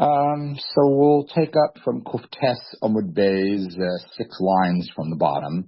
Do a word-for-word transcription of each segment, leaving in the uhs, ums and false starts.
Um, so we'll take up from Kuftes Amud Bey's uh, six lines from the bottom.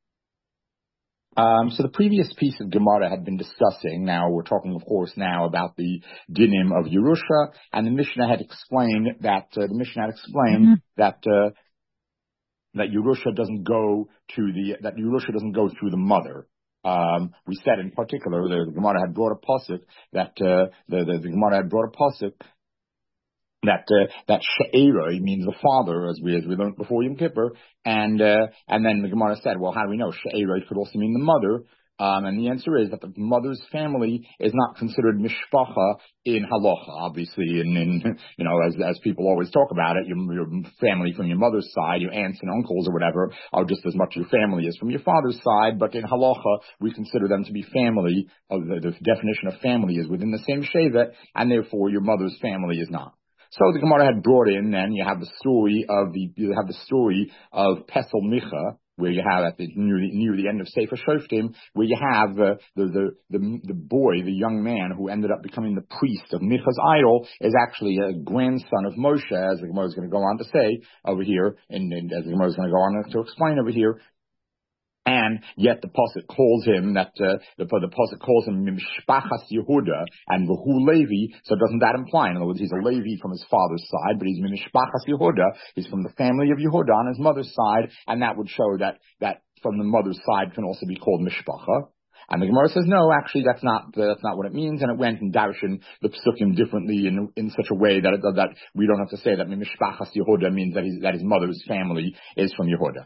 Um, so the previous piece of Gemara had been discussing, now we're talking of course now about the dinim of Yerusha, and the Mishnah had explained that, uh, the Mishnah had explained mm-hmm. that, uh, that Yerusha doesn't go to the, that Yerusha doesn't go through the mother. Um, we said in particular, the, the Gemara had brought a pasuk that, uh, the, the, the Gemara had brought a pasuk that, uh, that She'eroi means the father, as we, as we learned before Yom Kippur, and, uh, and then the Gemara said, well, how do we know? She'eroi could also mean the mother. Um, and the answer is that the mother's family is not considered mishpacha in halacha. Obviously, in, in you know, as as people always talk about it, your, your family from your mother's side, your aunts and uncles or whatever, are just as much your family as from your father's side. But in halacha, we consider them to be family. Uh, the, the definition of family is within the same shevet, and therefore your mother's family is not. So the Gemara had brought in, and you have the story of the you have the story of Pesel Micha, where you have at the near the, near the end of Sefer Shoftim, where you have uh, the, the the the boy, the young man who ended up becoming the priest of Micha's idol, is actually a grandson of Moshe, as the Gemara is going to go on to say over here, and, and as the Gemara is going to go on to explain over here. And yet the pasuk calls him that uh, the, the pasuk calls him Mishpachas Yehuda and V'hu Levi. So doesn't that imply, in other words, he's a Levi from his father's side, but he's Mishpachas Yehuda. He's from the family of Yehuda on his mother's side, and that would show that that from the mother's side can also be called Mishpacha. And the Gemara says, no, actually, that's not uh, that's not what it means, and it went and darshan the psukim differently in in such a way that it, that we don't have to say that Mishpachas Yehuda means that his that his mother's family is from Yehuda.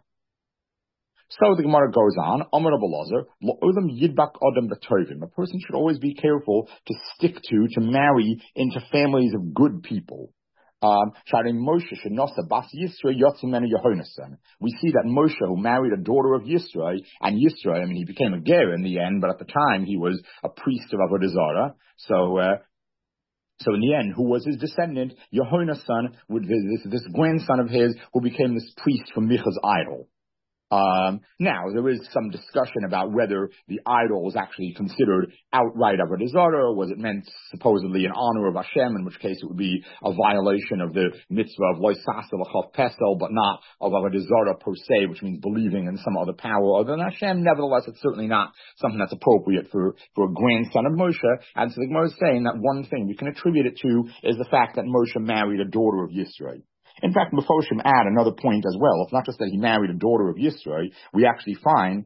So the Gemara goes on, Amar Rabbi Elazar, Lo'olam yidbak adam b'tovim. A person should always be careful to stick to, to marry into families of good people. Um, Moshe shenosa bas Yisro yotzimenu Yehonasan. We see that Moshe, who married a daughter of Yisro, and Yisro, I mean, he became a ger in the end, but at the time he was a priest of Avodah Zarah. So, uh, So in the end, who was his descendant? Yehonasan, with this, this grandson of his, who became this priest from Micha's idol. Um, now, there is some discussion about whether the idol was actually considered outright Avodah Zarah, or was it meant supposedly in honor of Hashem, in which case it would be a violation of the mitzvah of Lo Sasa L'Chav Pesel, but not of Avodah Zarah per se, which means believing in some other power other than Hashem. Nevertheless, it's certainly not something that's appropriate for, for a grandson of Moshe. And so the Gemara is saying that one thing we can attribute it to is the fact that Moshe married a daughter of Yisro. In fact, Mefoshim add another point as well. It's not just that he married a daughter of Yisro. We actually find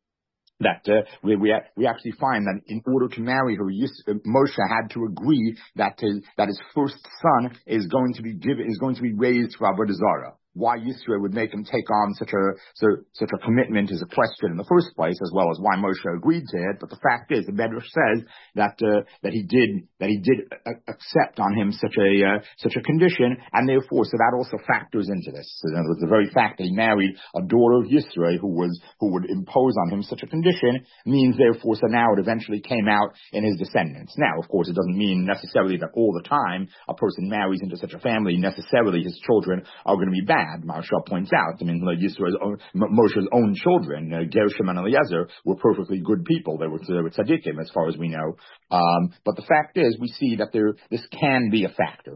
that uh, we, we we actually find that in order to marry her, Yis, uh, Moshe had to agree that his that his first son is going to be given is going to be raised for Avodah Zarah. Why Yisro would make him take on such a so, such a commitment is a question in the first place, as well as why Moshe agreed to it. But the fact is, the Medrash says that uh, that he did that he did uh, accept on him such a uh, such a condition, and therefore, so that also factors into this. So the very fact that he married a daughter of Yisro who was who would impose on him such a condition means, therefore, so now it eventually came out in his descendants. Now, of course, it doesn't mean necessarily that all the time a person marries into such a family, necessarily his children are going to be bad. Maharsha points out, I mean, Yisro's own, Moshe's own children, uh, Gershom and Eliezer, were perfectly good people. They were, they were tzaddikim, as far as we know. Um, but the fact is, we see that there, this can be a factor.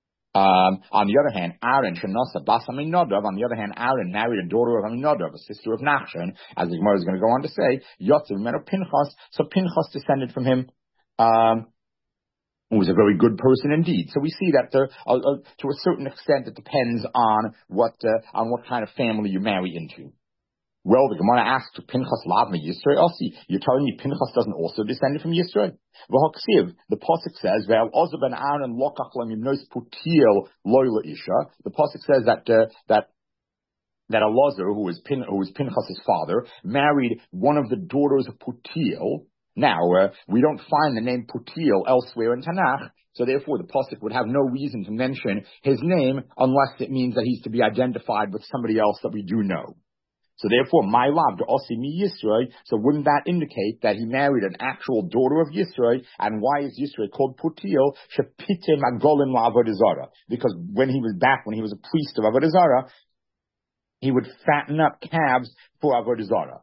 Um, on the other hand, Aaron, Shenosa, Bas Aminadav, on the other hand, Aaron married a daughter of Aminadav, a sister of Nachshon, as the Gemara is going to go on to say, Yotzev Meno Pinchas, so Pinchas descended from him. Um, who was a very good person indeed. So we see that uh, uh, uh, to a certain extent it depends on what uh, on what kind of family you marry into. Well, the Gemara asks, Pinchas Lavma Yisro Elsi. You're telling me Pinchas doesn't also descend from Yisro? V'hoksiv, the pasuk says, Ve'al Ozav ben Aaron lokach lam yimnos putiel loyla isha. The pasuk says that uh, that that Elazar, who was Pin, who was Pinchas's father, married one of the daughters of Putiel. Now, uh, we don't find the name Putiel elsewhere in Tanakh, so therefore the pasuk would have no reason to mention his name unless it means that he's to be identified with somebody else that we do know. So therefore, my love to Osi mi Yisro, so wouldn't that indicate that he married an actual daughter of Yisro? And why is Yisro called Putiel? Shepite magolim la Avodah Zarah. Because when he was back, when he was a priest of Avodah Zarah, he would fatten up calves for Avodah Zarah.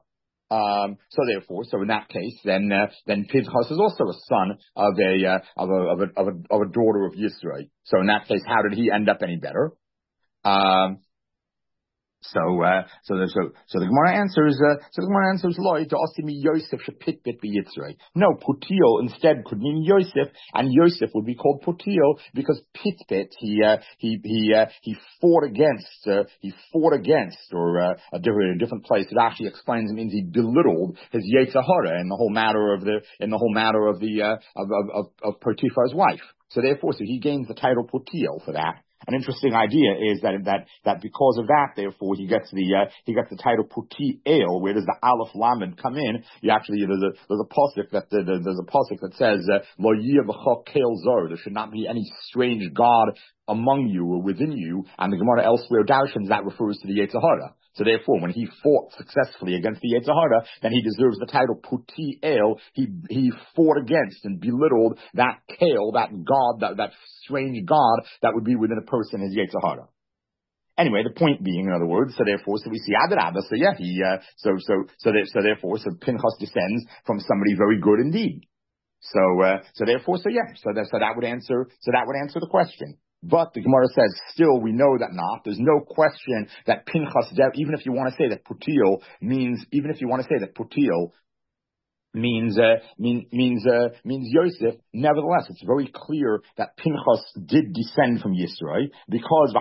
Um, so therefore, so in that case, then uh, then Pinchas is also a son of a, uh, of a of a of a of a daughter of Yisro. So in that case, how did he end up any better? Um, So, uh, so, the, so, so the Gemara answers, uh, so the Gemara answers, Loi, to Osimi Yosef Shapitbit be Yitzray. No, Putiel instead could mean Yosef, and Yosef would be called Putiel because Pitbit, he, uh, he, he, uh, he fought against, uh, he fought against, or, uh, a different, a different place. It actually explains it means he belittled his Yetzirah in the whole matter of the, in the whole matter of the, uh, of, of, of, of Potiphar's wife. So therefore, so he gains the title Putiel for that. An interesting idea is that that that because of that, therefore, he gets the uh, he gets the title Puti El. Where does the Aleph Lamed come in? You actually there's a there's a pasuk that the, the, there's a pasuk that says Lo Yeh B'cha Kel Zor. There should not be any strange god among you or within you. And the Gemara elsewhere darshans that refers to the Yetzirah. So therefore, when he fought successfully against the Yetzirah, then he deserves the title Puti El. He he fought against and belittled that Kel, that god, that that strange god that would be within a person, his Yetzirah. Anyway, the point being, in other words, so therefore, so we see Adarabba. So yeah, he uh, so so so there, so therefore, so Pinchas descends from somebody very good indeed. So uh, so therefore, so yeah, so that so that would answer so that would answer the question. But the Gemara says, still, we know that not. There's no question that Pinchas, even if you want to say that Putiel means, even if you want to say that Putiel means, uh, mean, means, uh, means Yosef, nevertheless, it's very clear that Pinchas did descend from Yisro, because,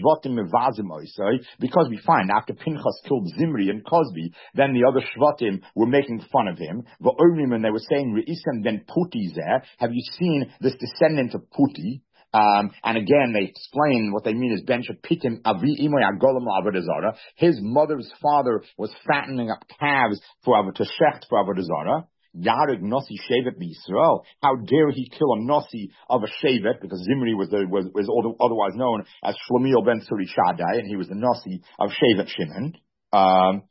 because we find after Pinchas killed Zimri and Cosby, then the other Shvatim were making fun of him. And they were saying, Re'isem then Puti zeh. Have you seen this descendant of Puti? Um, and again, they explain what they mean is Ben Shapitim Avi Imoy Agolam Avodah Zarah. His mother's father was fattening up calves for Avodah to shecht for Avodah Zarah. Yarig Nossi Shevet b'Yisrael. How dare he kill a Nossi of a Shevet? Because Zimri was the, was was otherwise known as Shlomiel ben Suri Shaddai, and he was the Nossi of Shevet Shimon. Um,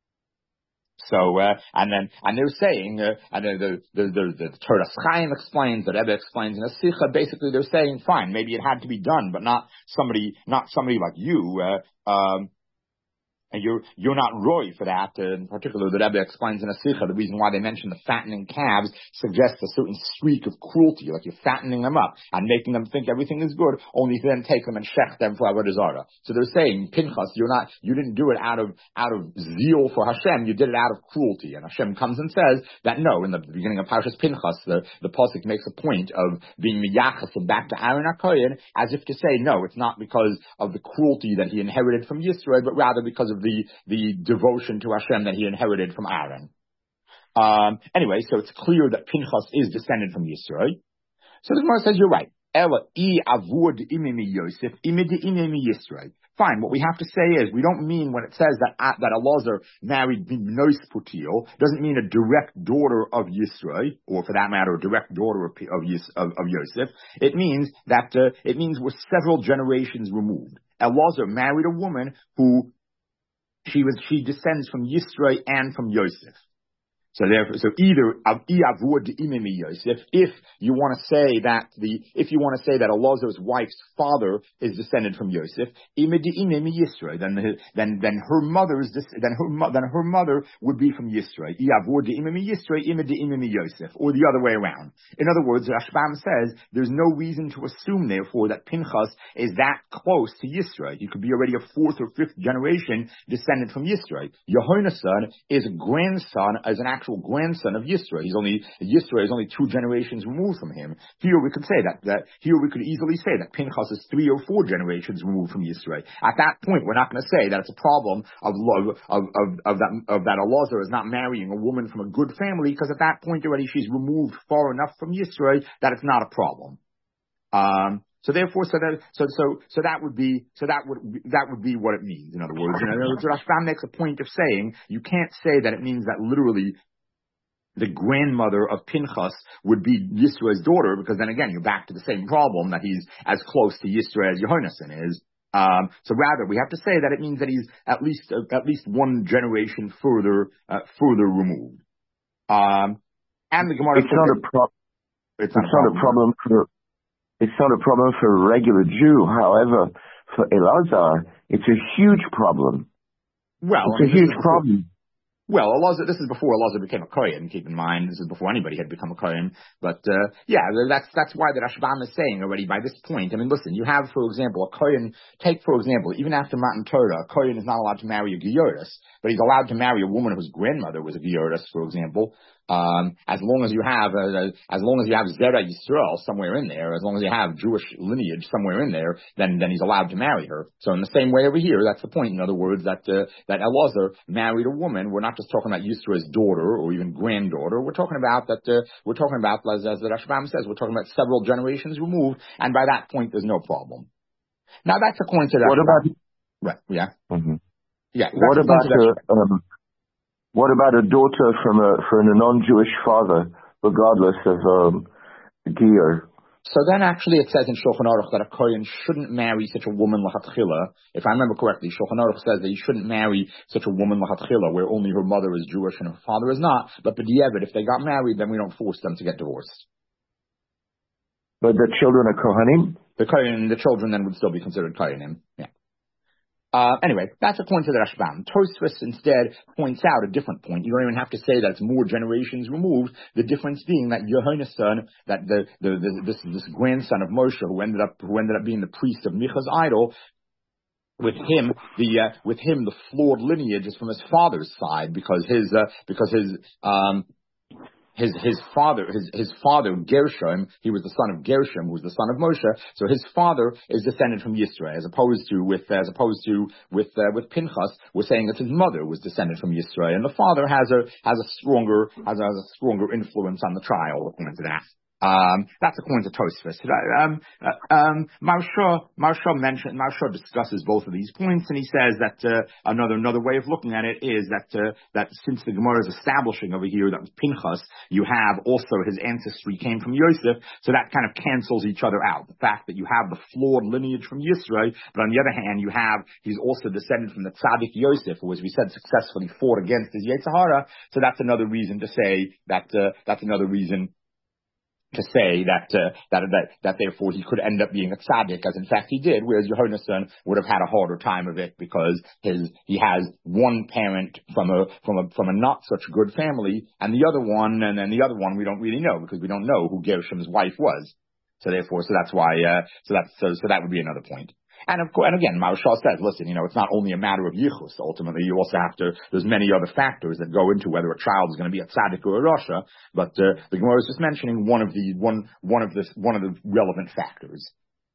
So, uh, and then, and they're saying, uh, and the, the, the, the, the Torah Chaim explains, the Rebbe explains in a Sikha, basically they're saying, fine, maybe it had to be done, but not somebody, not somebody like you, uh, um, and you're, you're not roy for that. Uh, in particular, the Rebbe explains in a Sikha, the reason why they mention the fattening calves suggests a certain streak of cruelty, like you're fattening them up and making them think everything is good, only to then take them and shech them for Avodah Zarah. So they're saying, Pinchas, you're not, you didn't do it out of, out of zeal for Hashem, you did it out of cruelty. And Hashem comes and says that no, in the beginning of Parshas Pinchas, the, the Pasuk makes a point of being miyachas and back to Aaron HaKohen, as if to say, no, it's not because of the cruelty that he inherited from Yisro, but rather because of the, the devotion to Hashem that he inherited from Aaron. Um, anyway, so it's clear that Pinchas is descended from Yisro. So the Gemara says, you're right. Ela I avud imimi Yosef imidi imimi Yisro. Fine. What we have to say is we don't mean when it says that uh, that Elazar married Bnos Putiel doesn't mean a direct daughter of Yisro, or for that matter, a direct daughter of of, Yis, of, of Yosef. It means that uh, it means we're several generations removed. Elazar married a woman who she was she descends from Yisro and from Yosef. So therefore, so either Yosef, if you want to say that the, if you want to say that Elazar's wife's father is descended from Yosef, then the, then then her mother's then her then her mother would be from Yisro, or the other way around. In other words, Rashbam says there's no reason to assume, therefore, that Pinchas is that close to Yisro. He could be already a fourth or fifth generation descended from Yisro. Yehonasan is a grandson, as an actual grandson of Yisro. He's only, Yisro is only two generations removed from him. Here we could say that, that, here we could easily say that Pinchas is three or four generations removed from Yisro. At that point, we're not going to say that it's a problem of, of, of, of that, of that Elazar is not marrying a woman from a good family, because at that point already she's removed far enough from Yisro that it's not a problem. Um, So therefore, so that, so, so, so that would be, so that would, that would be what it means. In other words, in other words, Rashbam makes a point of saying you can't say that it means that literally the grandmother of Pinchas would be Yisro's daughter, because then again, you're back to the same problem that he's as close to Yisro as Yehonasan is. Um, so rather, we have to say that it means that he's at least, uh, at least one generation further, uh, further removed. Um, and the Gemara. It's not a problem. It's not, it's not a problem for, it's not a problem for a regular Jew. However, for Elazar, it's a huge problem. Well, it's I mean, a huge problem. Well, Elazar, this is before Elazar became a Kohen, keep in mind. This is before anybody had become a Kohen. But, uh, yeah, that's, that's why the Rashbam is saying already by this point. I mean, listen, you have, for example, a Kohen, take, for example, even after Matan Torah, a Kohen is not allowed to marry a Gioris, but he's allowed to marry a woman whose grandmother was a Gioris, for example. Um, as long as you have, uh, as long as you have Zera Yisrael somewhere in there, as long as you have Jewish lineage somewhere in there, then, then he's allowed to marry her. So in the same way over here, that's the point. In other words, that, uh, that Elazar married a woman. We're not just talking about Yisrael's daughter or even granddaughter. We're talking about that, uh, we're talking about, as, as the Rashbam says, we're talking about several generations removed, and by that point, there's no problem. Now that's according to the What Rashbam. about, Right, yeah. mm-hmm. Yeah. What about, a, um, what about a daughter from a, from a non-Jewish father, regardless of, um, Gior? So then actually it says in Shulchan Aruch that a Kohen shouldn't marry such a woman l'chatchila. If I remember correctly, Shulchan Aruch says that you shouldn't marry such a woman l'chatchila where only her mother is Jewish and her father is not. But b'diavad, if they got married, then we don't force them to get divorced. But the children are Kohanim? The Kohen, the children then would still be considered Kohanim. Yeah. Uh, anyway, that's according to the Rashbam. Tosfos instead points out a different point. You don't even have to say that it's more generations removed. The difference being that Yehona's son, that the, the, the this this grandson of Moshe, who ended up who ended up being the priest of Micha's idol, with him the uh, with him the flawed lineage is from his father's side because his uh, because his um. His his father his his father Gershom, he was the son of Gershom, who was the son of Moshe. So his father is descended from Yisrael, as opposed to with as opposed to with uh, with Pinchas, we're saying that his mother was descended from Yisrael, and the father has a has a stronger has a, has a stronger influence on the trial according to that. Um, that's according to Tosfos. Um, uh, um, Maharsha, Maharsha mentioned, Maharsha discusses both of these points, and he says that uh, another another way of looking at it is that uh, that since the Gemara is establishing over here that with Pinchas you have also his ancestry came from Yosef, so that kind of cancels each other out. The fact that you have the flawed lineage from Yisrael, but on the other hand you have he's also descended from the tzaddik Yosef, who, as we said, successfully fought against his Yetzer Hara. So that's another reason to say that uh, that's another reason. To say that, uh, that that that therefore he could end up being a tzaddik, as in fact he did, whereas Yehona's son would have had a harder time of it because his he has one parent from a from a from a not such good family, and the other one, and then the other one we don't really know because we don't know who Gershom's wife was. So therefore, so that's why, uh, so that's so so that would be another point. And of course, and again, Maharsha says, listen, you know, it's not only a matter of yichus. Ultimately, you also have to, there's many other factors that go into whether a child is going to be a tzaddik or a rasha. But, uh, the Gemara is just mentioning one of the, one, one of the, one of the relevant factors.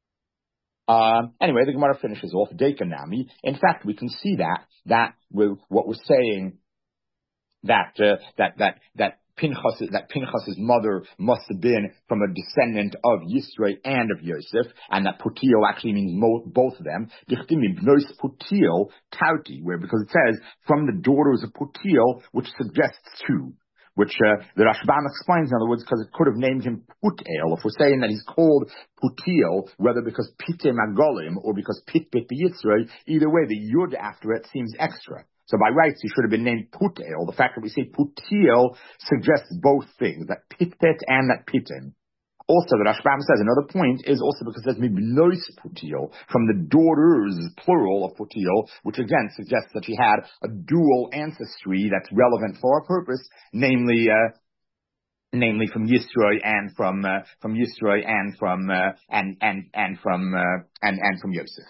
Um, anyway, the Gemara finishes off, Dekanami. In fact, we can see that, that with what we're saying, that, uh, that, that, that, Pinchas, that Pinchas's mother must have been from a descendant of Yisrael and of Yosef, and that Putiel actually means mo- both of them. Dichtimi bnos Putiel tauti, where because it says from the daughters of Putiel, which suggests two, which uh, the Rashbam explains in other words because it could have named him Putiel. If we're saying that he's called Putiel, whether because Pitim Agolim or because Pit Pit Yisrael, either way the Yud after it seems extra. So by rights, he should have been named Putiel. The fact that we say Putiel suggests both things, that Pitpet and that Pitim. Also, the Rashbam says another point is also because there's Mibnois Putiel, from the daughters, plural of Putiel, which again suggests that she had a dual ancestry that's relevant for our purpose, namely, uh, namely from Yisroel and from, uh, from Yisroel and from, uh, and, and, and from, uh, and, and from Yosef.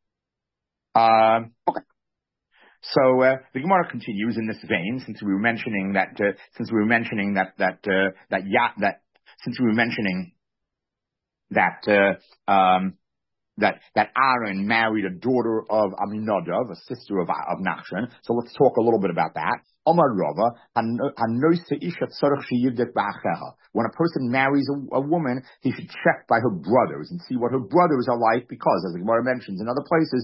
Um, uh, okay. So uh, the Gemara continues in this vein, since we were mentioning that, uh, since we were mentioning that that uh, that ya that since we were mentioning that uh, um, that that Aaron married a daughter of Aminadav, a sister of of Nachshon. So let's talk a little bit about that. Amar Rava, when a person marries a, a woman, he should check by her brothers and see what her brothers are like, because, as the Gemara mentions in other places,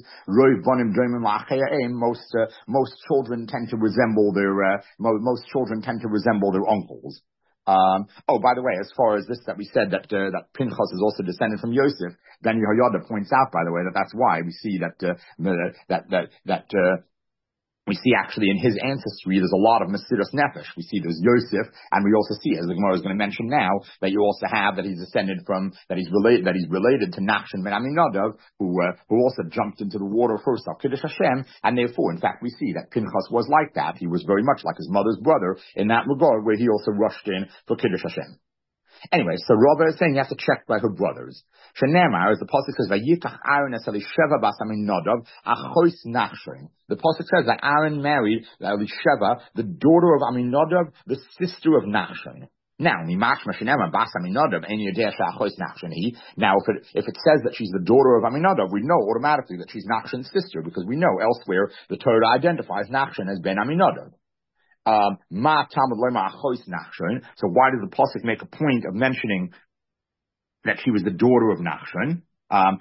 most uh, most children tend to resemble their uh, most children tend to resemble their uncles. Um, oh, by the way, as far as this that we said that uh, that Pinchas is also descended from Yosef, Ben Yehoyada points out, by the way, that that's why we see that uh, that that that. Uh, we see actually in his ancestry, there's a lot of Mesiras Nefesh. We see there's Yosef, and we also see, as the Gemara is going to mention now, that you also have that he's descended from, that he's related, that he's related to Nachshon ben Aminadav, who, uh, who also jumped into the water first of Kiddush Hashem, and therefore, in fact, we see that Pinchas was like that. He was very much like his mother's brother in that regard, where he also rushed in for Kiddush Hashem. Anyway, so Rava is saying you have to check by her brothers. Shenemar, as the pasuk says, "Vayikach Aaron es Elisheva bas Aminadav achos Nachshon." The pasuk says that Aaron married Elisheva, the daughter of Aminadav, the sister of Nachshon. Now, Nimashma Shenemar bas Aminadav ein yodea she'achos Nachshon hi. Now, if it if it says that she's the daughter of Aminadav, we know automatically that she's Nachshon's sister, because we know elsewhere the Torah identifies Nachshon as Ben Aminadav. Um, Ma Talmud Lema Achos Nachshon. So why does the pasuk make a point of mentioning that she was the daughter of Nachshon? Um,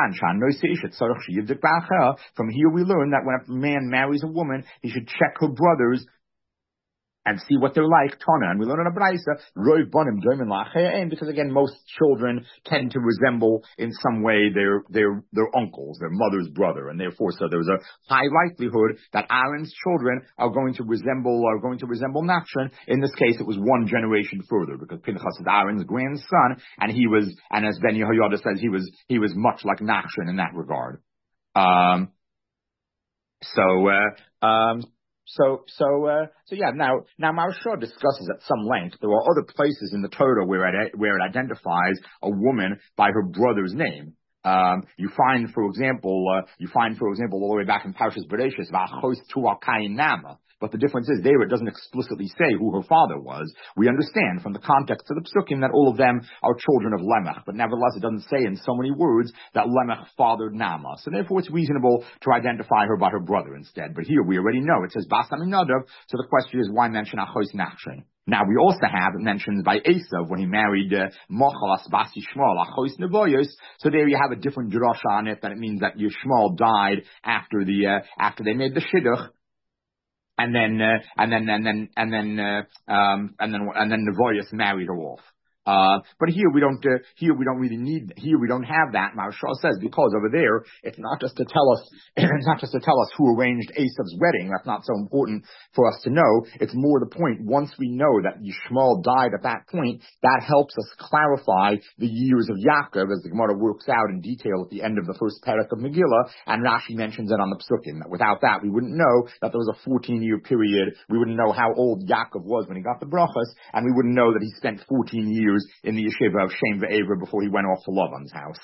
from here we learn that when a man marries a woman, he should check her brothers and see what they're like, Tana. And we learn in a Braisa, Roi Bonim Doimin La'achein, because again, most children tend to resemble in some way their, their, their uncles, their mother's brother, and therefore, so there's a high likelihood that Aaron's children are going to resemble, are going to resemble Nachshon. In this case, it was one generation further, because Pinchas is Aaron's grandson, and he was, and as Ben Yehoyada says, he was, he was much like Nachshon in that regard. Um, so, uh, um, So, so, uh, so yeah, now, now Maharsha discusses at some length, there are other places in the Torah where it, where it identifies a woman by her brother's name. Um, you find, for example, uh, you find, for example, all the way back in Parshas Bereshis, V'achos tu'al Kain Nama. But the difference is there it doesn't explicitly say who her father was. We understand from the context of the Psukim that all of them are children of Lemech, but nevertheless it doesn't say in so many words that Lemech fathered Nama. So therefore it's reasonable to identify her by her brother instead. But here we already know it says Bas Aminadav, so the question is why mention Achos Nachshon? Now we also have it mentioned by Esav when he married uh, Mochalas Bas Yishmael Achos Nevoyos. So there you have a different drasha on it, that it means that Yishmael died after the uh, after they made the Shidduch. And then, uh, and then, and then, and then, uh, um, and then, and then Nevoyos married her off. Uh, but here we don't, uh, here we don't really need, here we don't have that. Maharsha says, because over there, it's not just to tell us, it's not just to tell us who arranged Esav's wedding. That's not so important for us to know. It's more the point, once we know that Yishmael died at that point, that helps us clarify the years of Yaakov, as the Gemara works out in detail at the end of the first parak of Megillah, and Rashi mentions it on the Psukim, that without that, we wouldn't know that there was a fourteen year period. We wouldn't know how old Yaakov was when he got the brachas, and we wouldn't know that he spent fourteen years in the yeshiva of Shem ve'Ever before he went off to Lavan's house.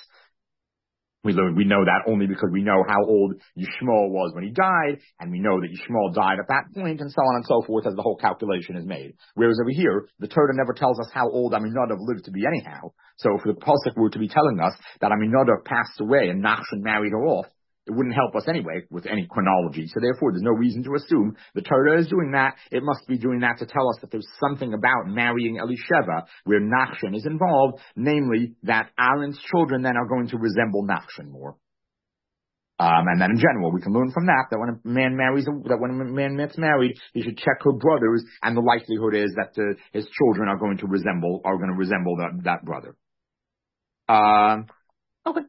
We learned, we know that only because we know how old Yishmael was when he died, and we know that Yishmael died at that point, and so on and so forth, as the whole calculation is made. Whereas over here, the Torah never tells us how old Aminadav lived to be anyhow. So if the pasuk were to be telling us that Aminadav passed away and Nachshon married her off, it wouldn't help us anyway with any chronology. So therefore, there's no reason to assume the Torah is doing that. It must be doing that to tell us that there's something about marrying Elisheva where Nachshon is involved, namely that Aaron's children then are going to resemble Nachshon more. Um, and then in general, we can learn from that that when a man marries, a, that when a man gets married, he should check her brothers, and the likelihood is that uh, his children are going to resemble are going to resemble that, that brother. Um, okay.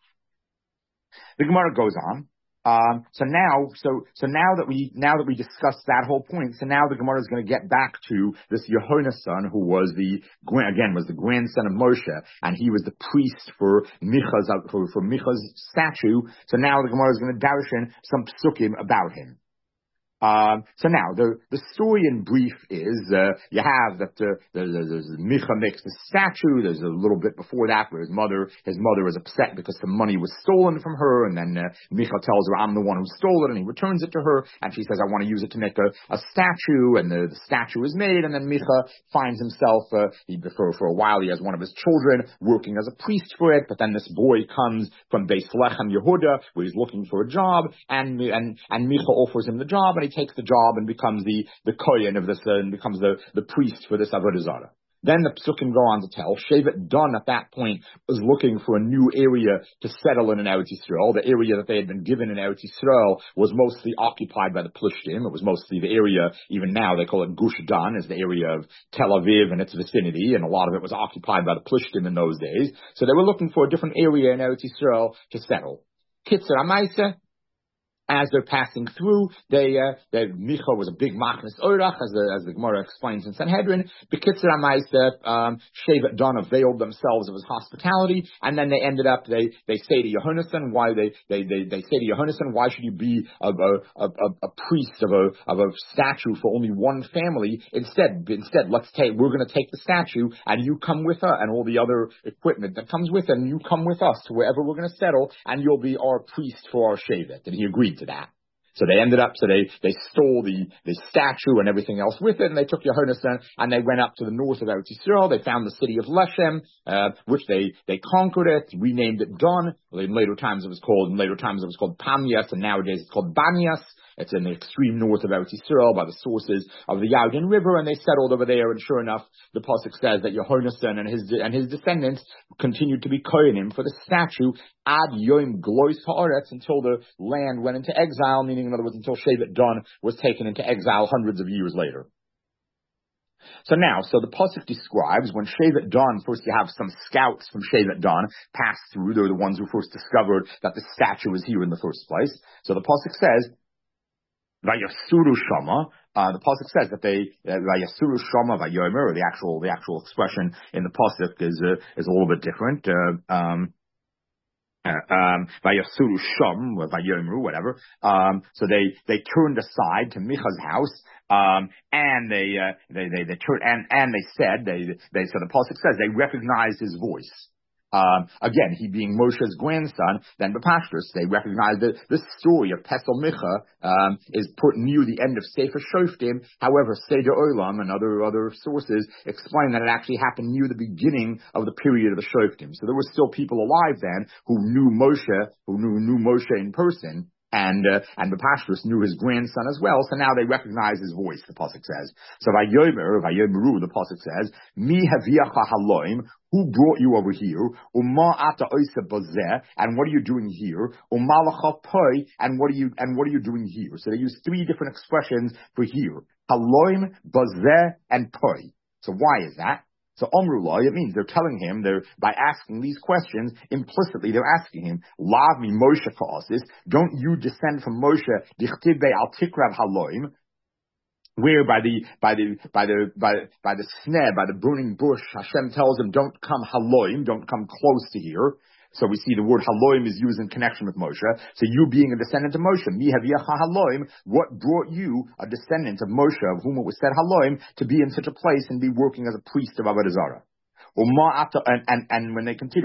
The Gemara goes on. Um, so now, so so now that we now that we discussed that whole point, so now the Gemara is going to get back to this Yehona's son, who was the again was the grandson of Moshe, and he was the priest for Micha's for, for Micha's statue. So now the Gemara is going to darshan some psukim about him. Um, so now the the story in brief is uh, you have that uh, there's, there's Micha makes the statue. There's a little bit before that where his mother his mother is upset because some money was stolen from her, and then uh, Micha tells her, "I'm the one who stole it," and he returns it to her, and she says, "I want to use it to make a, a statue," and the, the statue is made, and then Micha finds himself uh, he for for a while he has one of his children working as a priest for it, but then this boy comes from Beis Lechem Yehuda where he's looking for a job, and and and Micha offers him the job, and he takes the job and becomes the, the kohen of this, uh, and becomes the, the priest for this Avodah Zarah. Then the Psukim go on to tell, Shevet Dan at that point was looking for a new area to settle in in Eretz Yisrael. The area that they had been given in Eretz Yisrael was mostly occupied by the Plishtim. It was mostly the area, even now they call it Gush Dan, is the area of Tel Aviv and its vicinity, and a lot of it was occupied by the Plishtim in those days. So they were looking for a different area in Eretz Yisrael to settle. Kitzur Amaisa. as they're passing through, they, uh, they, Micha was a big machnas oirach, as the, as the Gemara explains in Sanhedrin. B'kitzur HaMaaseh, um, Shevet Dan availed themselves of his hospitality, and then they ended up, they, they say to Yehonasan, why they, they, they, they say to Yehonasan, why should you be a, a, a, a priest of a, of a statue for only one family? Instead, instead, let's take, we're going to take the statue, and you come with us, and all the other equipment that comes with it, and you come with us to wherever we're going to settle, and you'll be our priest for our Shevet. And he agreed to that. So they ended up, so they, they stole the, the statue and everything else with it, and they took Yehonasan, and they went up to the north of Eretz Yisrael. They found the city of Leshem, uh, which they, they conquered it, renamed it Don. In later times it was called, in later times it was called Pamias, and nowadays it's called Banias. It's in the extreme north of Eretz Yisrael by the sources of the Yarden River, and they settled over there, and sure enough, the Pasuk says that Yehonasan and his, and his descendants continued to be kohenim for the statue ad yom glois haaretz, until the land went into exile, meaning in other words, until Shevet Dan was taken into exile hundreds of years later. So now, so the Pasuk describes when Shevet Dan, first you have some scouts from Shevet Dan pass through. They're the ones who first discovered that the statue was here in the first place. So the Pasuk says, Vayasuru Shama. Uh, the pasuk says that they Vayasuru Shama Vayomer, or the actual the actual expression in the pasuk is uh, is a little bit different. Uh, um, uh, um, Vayasuru Sham, Vayomer, whatever. Um, so they they turned aside to Micha's house, um, and they uh, they they they turned and and they said they they so the pasuk says they recognized his voice. Um, again, he being Moshe's grandson, then B'Pashtus, they recognize that this story of Pesel Micha um, is put near the end of Sefer Shoftim. However, Seder Olam and other other sources explain that it actually happened near the beginning of the period of the Shoftim. So there were still people alive then who knew Moshe, who knew, knew Moshe in person. And, uh, and B'Pashtus knew his grandson as well, so now they recognize his voice, the Pasuk says. So Vayomer, Vayomeru, the Pasuk says, Mi haviacha haloim, who brought you over here? Uma ata oisa bazeh, and what are you doing here? Umalacha poi, and what are you, and what are you doing here? So they use three different expressions for here. Haloim, bazeh, and poi. So why is that? So Omrullah, it means they're telling him, they're, by asking these questions, implicitly they're asking him, Lav mi Moshe ka'asis, don't you descend from Moshe, dichtib be al tikrav haloim, where by the, by the, by the, by, by the sneh, by the burning bush, Hashem tells him, don't come haloim, don't come close to here. So we see the word haloim is used in connection with Moshe. So you being a descendant of Moshe, mi haviacha haloim, what brought you, a descendant of Moshe, of whom it was said haloim, to be in such a place and be working as a priest of Avodah Zarah? And, and, and when they continue,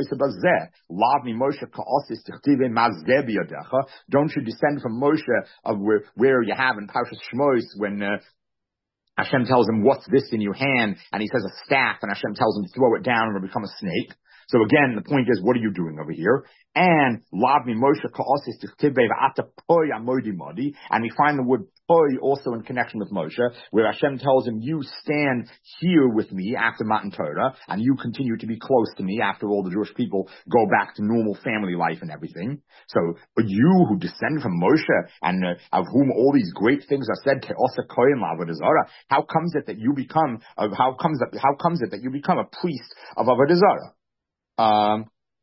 don't you descend from Moshe of where, where you have in Parshas Shmos when uh, Hashem tells him, what's this in your hand? And he says a staff, and Hashem tells him to throw it down and it'll become a snake. So again, the point is, what are you doing over here? And Lav mi Moshe ka'asis tichtibbe v'ata poi amodi modi, and we find the word poi also in connection with Moshe, where Hashem tells him, you stand here with me after Matan Torah, and you continue to be close to me after all the Jewish people go back to normal family life and everything. So, but you who descend from Moshe, and uh, of whom all these great things are said, Te'osa kohen la'avodah zarah, how comes it that you become, uh, how comes that, how comes it that you become a priest of Avodah Zarah? Um,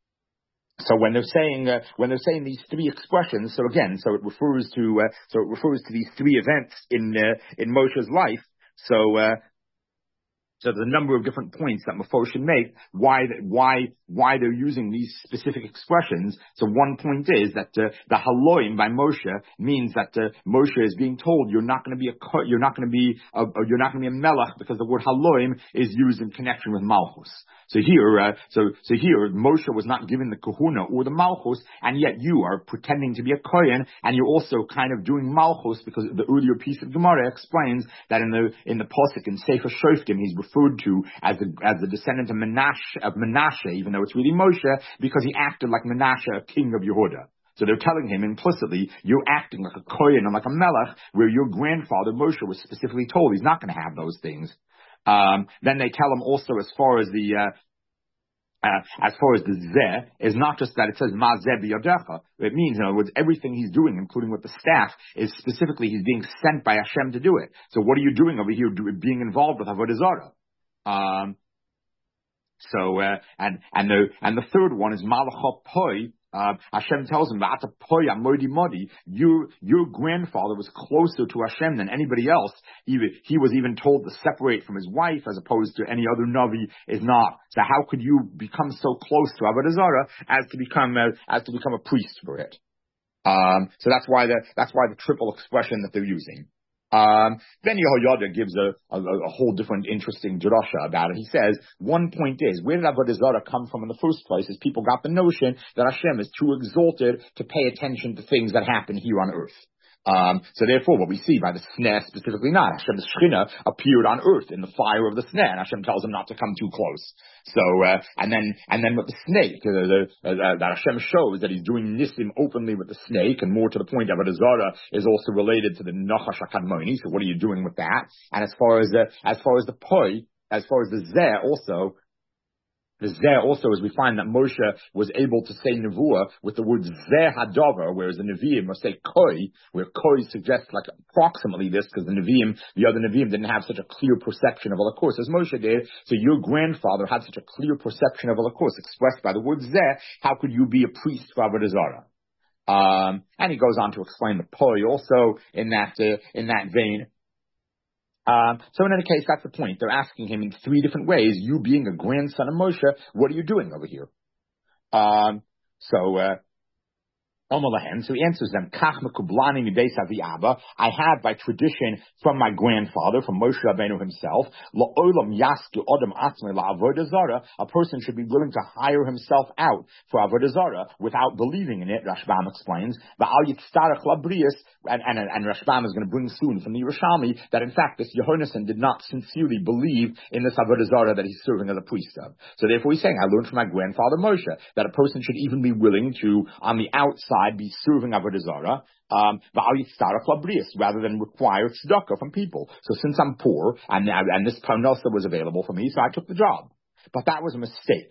so when they're saying uh, when they're saying these three expressions, so again, so it refers to uh, so it refers to these three events in uh, in Moshe's life. So uh, so there's a number of different points that Mefoshim make why why why they're using these specific expressions. So one point is that uh, the haloim by Moshe means that uh, Moshe is being told you're not going to be a you're not going to be a, you're not going to be a melech, because the word haloim is used in connection with malchus. So here, uh, so so here, Moshe was not given the kahuna or the malchus, and yet you are pretending to be a kohen, and you're also kind of doing malchus, because the earlier piece of Gemara explains that in the in the pasuk in Sefer Shoftim, he's referred to as the as the descendant of Menashe, of Menashe, even though it's really Moshe, because he acted like Menashe, a king of Yehuda. So they're telling him implicitly, you're acting like a kohen and like a melech, where your grandfather Moshe was specifically told he's not going to have those things. Um, then they tell him also, as far as the uh, uh, as far as the zeh, is not just that it says ma zeh biyodecha. It means, in other words, everything he's doing, including with the staff, is specifically he's being sent by Hashem to do it. So what are you doing over here, do, being involved with Avodah Zarah? Um, so uh, and and the and the third one is malacha poi. Uh, Hashem tells him, your, your grandfather was closer to Hashem than anybody else. Even, he was even told to separate from his wife as opposed to any other Navi is not. So how could you become so close to Avodah Zarah as to become, uh, as to become a priest for it? Um, so that's why the, that's why the triple expression that they're using. Um, then Yehoyada gives a, a, a whole different interesting drasha about it. He says, one point is, where did Avodah Zarah come from in the first place? Is people got the notion that Hashem is too exalted to pay attention to things that happen here on earth. Um, so therefore, what we see by the sneh specifically not, Hashem's Shekhinah appeared on earth in the fire of the sneh, and Hashem tells him not to come too close. So, uh, and then, and then with the snake, uh, the, uh, that Hashem shows that he's doing Nisim openly with the snake, and more to the point, Avodah Zarah is also related to the Nachash HaKadmoni, so what are you doing with that? And as far as the, as far as the Poi, as far as the Zeh also, the Zeh also, as we find that Moshe was able to say Nevuah with the word Zeh Hadavar, whereas the Nevi'im must say Koi, where Koi suggests like approximately this, because the Nevi'im, the other Nevi'im didn't have such a clear perception of Elokos as Moshe did. So your grandfather had such a clear perception of Elokos expressed by the word Zeh. How could you be a priest for Avodah Zarah? Um, and he goes on to explain the Poi also in that, uh, in that vein. Um, so in any case, that's the point. They're asking him in three different ways. You being a grandson of Moshe, what are you doing over here? Um, so, uh, so he answers them, I have by tradition from my grandfather, from Moshe Rabbeinu himself, a person should be willing to hire himself out for Avodah Zarah without believing in it, Rashbam explains, and, and, and Rashbam is going to bring soon from the Yerushalmi that in fact this Yehonasan did not sincerely believe in this Avodah Zarah that he's serving as a priest of. So therefore he's saying, I learned from my grandfather Moshe that a person should even be willing to, on the outside, be serving Avodah Zarah, um, rather than require tzedakah from people. So since I'm poor, and, and this parnasa was available for me, so I took the job. But that was a mistake.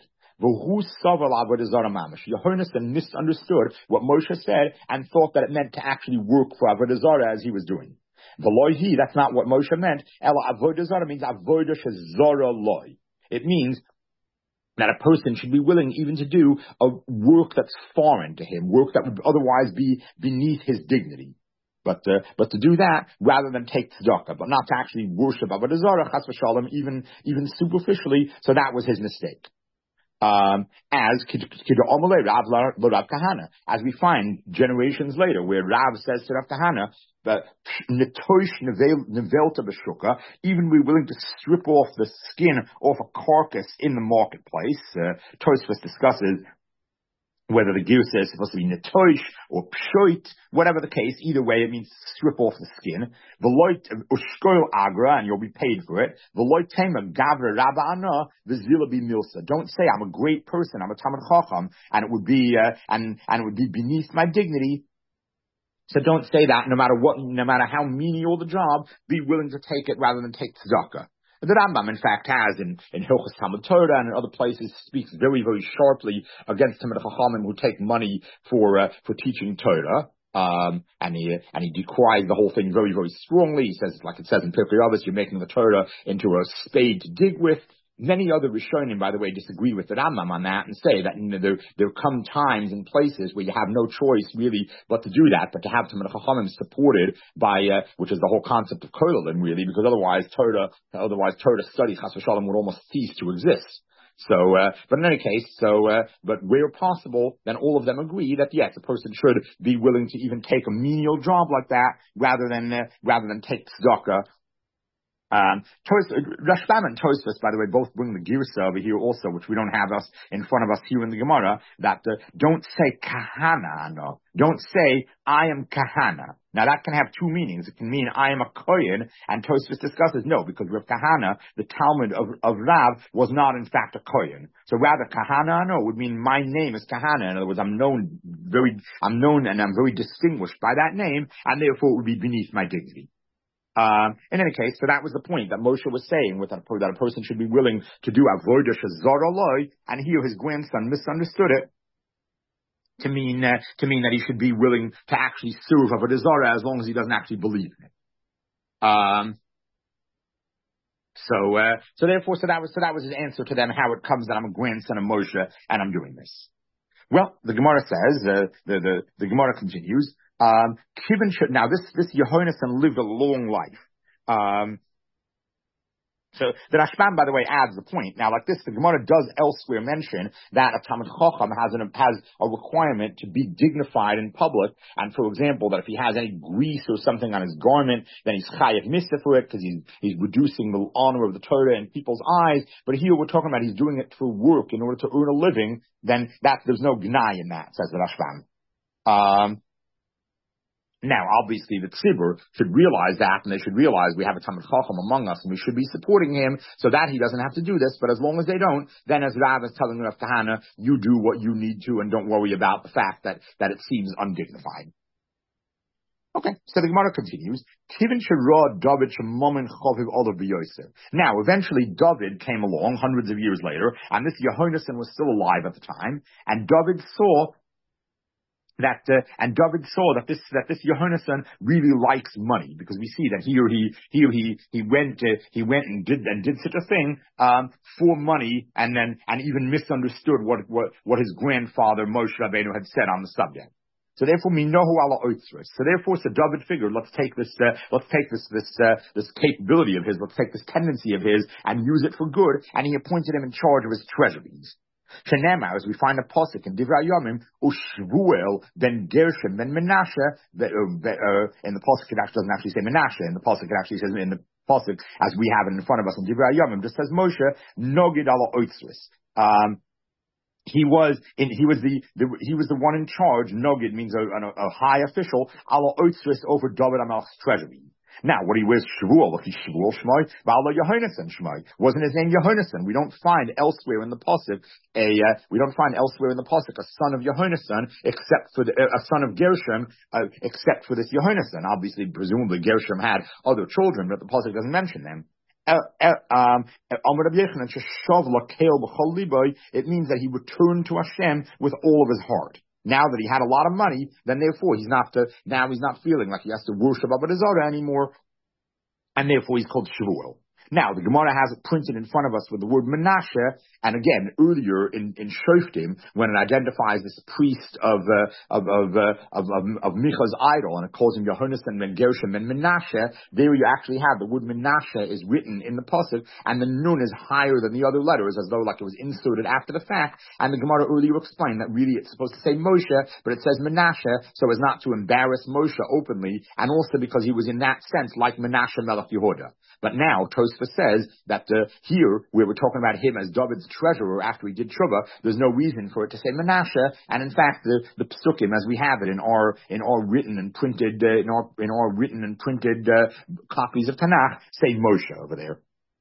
Yehonasan misunderstood what Moshe said and thought that it meant to actually work for Avodah Zarah as he was doing. V'loihi, that's not what Moshe meant. Ela Avodah Zarah means Avodah Shezara Loi. It means that a person should be willing even to do a work that's foreign to him, work that would otherwise be beneath his dignity. But uh, but to do that rather than take tzedakah, but not to actually worship Avodah Zarah, chas v'shalom, even even superficially. So that was his mistake. Um, as Rav Kahana, as we find generations later, where Rav says to Rav Kahana that even we're willing to strip off the skin off a carcass in the marketplace. Uh, Tosfos discusses whether the girsa is supposed to be netoish or pshoit, whatever the case, either way it means strip off the skin. V'loit ushkoil agra, and you'll be paid for it. V'loit tema gavra rabba ana v'zila bi milsa. Don't say I'm a great person, I'm a Talmid Chacham, and it would be uh, and and it would be beneath my dignity. So don't say that. No matter what, no matter how menial the job, be willing to take it rather than take tzedakah. The Rambam, in fact, has in, in Hilchos Talmud Torah and in other places speaks very, very sharply against Talmid Chachamim who take money for uh, for teaching Torah. Um, and he and he decries the whole thing very, very strongly. He says, like it says in Pirkei Avos, you're making the Torah into a spade to dig with. Many other Rishonim, by the way, disagree with the Rambam on that and say that, you know, there there come times and places where you have no choice really but to do that, but to have Talmid Chachamim supported by, uh, which is the whole concept of Kollelin really, because otherwise Torah, otherwise Torah study Chas v'Shalom would almost cease to exist. So, uh, but in any case, so, uh, but where possible, then all of them agree that yes, a person should be willing to even take a menial job like that rather than, uh, rather than take tzedakah. Um, Rashbam and Tosfos, by the way, both bring the girsa over here also, which we don't have us in front of us here in the Gemara, that uh, don't say kahana, no. Don't say, I am kahana. Now that can have two meanings. It can mean, I am a kohen, and Tosfos discusses, no, because Rav Kahana, the Talmud of, of Rav, was not in fact a kohen. So rather, kahana, no, would mean my name is kahana. In other words, I'm known very, I'm known and I'm very distinguished by that name, and therefore it would be beneath my dignity. Um, in any case, so that was the point that Moshe was saying with that, that a person should be willing to do avodah shezara loi, and here his grandson misunderstood it to mean uh, to mean that he should be willing to actually serve avodah zarah as long as he doesn't actually believe in it. Um, so uh, so therefore, so that was so that was his answer to them how it comes that I'm a grandson of Moshe and I'm doing this. Well, the Gemara says, uh, the, the, the Gemara continues, um, now this, this Yehonasan lived a long life. Um, So the Rashbam, by the way, adds the point. Now, like this, the Gemara does elsewhere mention that a Talmid Chacham has, an, has a requirement to be dignified in public. And for example, that if he has any grease or something on his garment, then he's chayav misa for it because he's, he's reducing the honor of the Torah in people's eyes. But here we're talking about he's doing it for work in order to earn a living. Then that, there's no gnai in that, says the Rashbam. Um, Now, obviously, the tzibur should realize that, and they should realize we have a Talmid Chacham among us, and we should be supporting him so that he doesn't have to do this. But as long as they don't, then as Rav is telling Rav Kahana, you do what you need to, and don't worry about the fact that that it seems undignified. Okay, so the Gemara continues. Now, eventually, David came along hundreds of years later, and this Yehonasan was still alive at the time, and David saw that uh, and David saw that this that this Yehonasan really likes money, because we see that here he here he he went uh, he went and did and did such a thing um, for money, and then and even misunderstood what what what his grandfather Moshe Rabbeinu had said on the subject. So therefore, minahu ala oitzros. So therefore, so David figured, let's take this, uh, let's take this, this, uh, this capability of his, let's take this tendency of his, and use it for good. And he appointed him in charge of his treasuries. Shenema, as we find a pasuk in Divrei Yomim, u'Shvuel ben Gershom ben Menashe. The, uh, the, uh, in the pasuk, it actually doesn't actually say Menashe. In the pasuk, it actually says in the pasuk, as we have it in front of us in Divrei Yomim, just says Moshe nogid ala oitzros. Um, He was in, he was the, the he was the one in charge. Nogid means a, a, a high official. Ala oitzris over David HaMelech's treasury. Now, what he was Shvuel, if he's Shvuel Shmoi, Ba'ala Yehonasan Shmoi. Wasn't his name Yehonasan? We don't find elsewhere in the pasuk a uh, we don't find elsewhere in the pasuk a son of Yehonasan except for the, uh, a son of Gershom uh, except for this Yehonasan. Obviously, presumably Gershom had other children, but the pasuk doesn't mention them. Uh, uh, um, it means that he returned to Hashem with all of his heart. Now that he had a lot of money, then therefore he's not to, now he's not feeling like he has to worship Avodah Zarah anymore, and therefore he's called Shavuot. Now, the Gemara has it printed in front of us with the word Menashe, and again, earlier in, in Shoftim, when it identifies this priest of, uh, of, of, uh, of, of, of Micha's idol, and it calls him Yehonasan ben Gershom and Menashe, there you actually have the word Menashe is written in the pasuk, and the nun is higher than the other letters, as though like it was inserted after the fact, and the Gemara earlier explained that really it's supposed to say Moshe, but it says Menashe, so as not to embarrass Moshe openly, and also because he was in that sense like Menashe Melech Yehuda. But now, Tosfos says that uh, here, where we're talking about him as David's treasurer after he did Tshuva, there's no reason for it to say Menashe, and in fact, the, the Psukim, as we have it in our in our written and printed uh, in our in our written and printed uh, copies of Tanakh, say Moshe over there.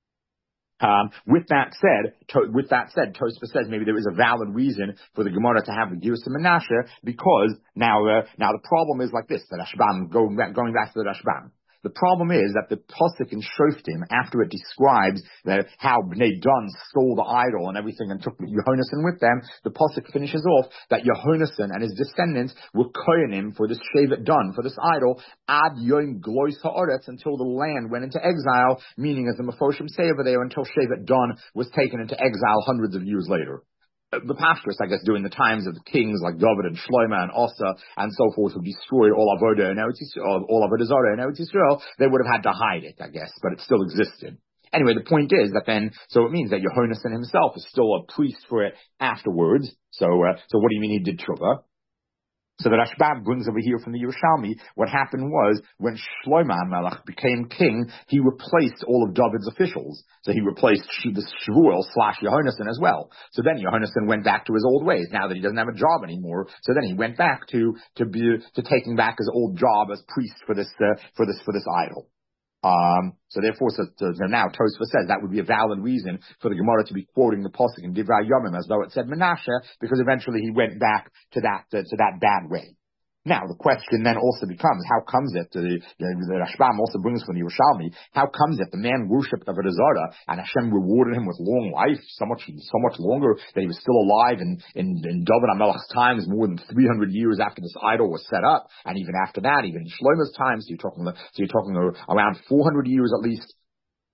Um, with that said, to, with that said, Tosfos says maybe there is a valid reason for the Gemara to have the Girus of Menashe, because now uh, now the problem is like this: the Rashbam, going back, going back to the Rashbam. The problem is that the pasuk in Shoftim, after it describes the, how Bnei Dan stole the idol and everything and took Yehonasan with them, the pasuk finishes off that Yehonasan and his descendants were koyanim for this Shevet Dan, for this idol, ad yom glois ha'aretz, until the land went into exile, meaning, as the Mefoshim say over there, until Shevet Dan was taken into exile hundreds of years later. The pastors, I guess, during the times of the kings like David and Shlomo and Asa and so forth, who destroyed all Avodah and Eretz Yisrael, all Avodah Zarah and Eretz Yisrael, they would have had to hide it, I guess, but it still existed. Anyway, the point is that then, so it means that Yehonasan himself is still a priest for it afterwards. So, uh, so what do you mean he did Tshuva? So the Rashbam brings over here from the Yerushalmi, what happened was, when Shlomo HaMelech became king, he replaced all of David's officials. So he replaced the Shvuel slash Yehonasan as well. So then Yehonasan went back to his old ways, now that he doesn't have a job anymore. So then he went back to, to be, to taking back his old job as priest for this, uh, for this, for this idol. Um, so therefore, so, so now Tosfos says that would be a valid reason for the Gemara to be quoting the pasuk in Divrei Yomim as though it said Menashe, because eventually he went back to that uh, to that bad way. Now, the question then also becomes, how comes it, the, the, the Rashbam also brings from the Yerushalmi, how comes it the man worshipped Avodah Zarah and Hashem rewarded him with long life, so much so much longer that he was still alive in, in, in David HaMelech's times, more than three hundred years after this idol was set up, and even after that, even in Shlomo's times, so you're talking, so you're talking around four hundred years at least.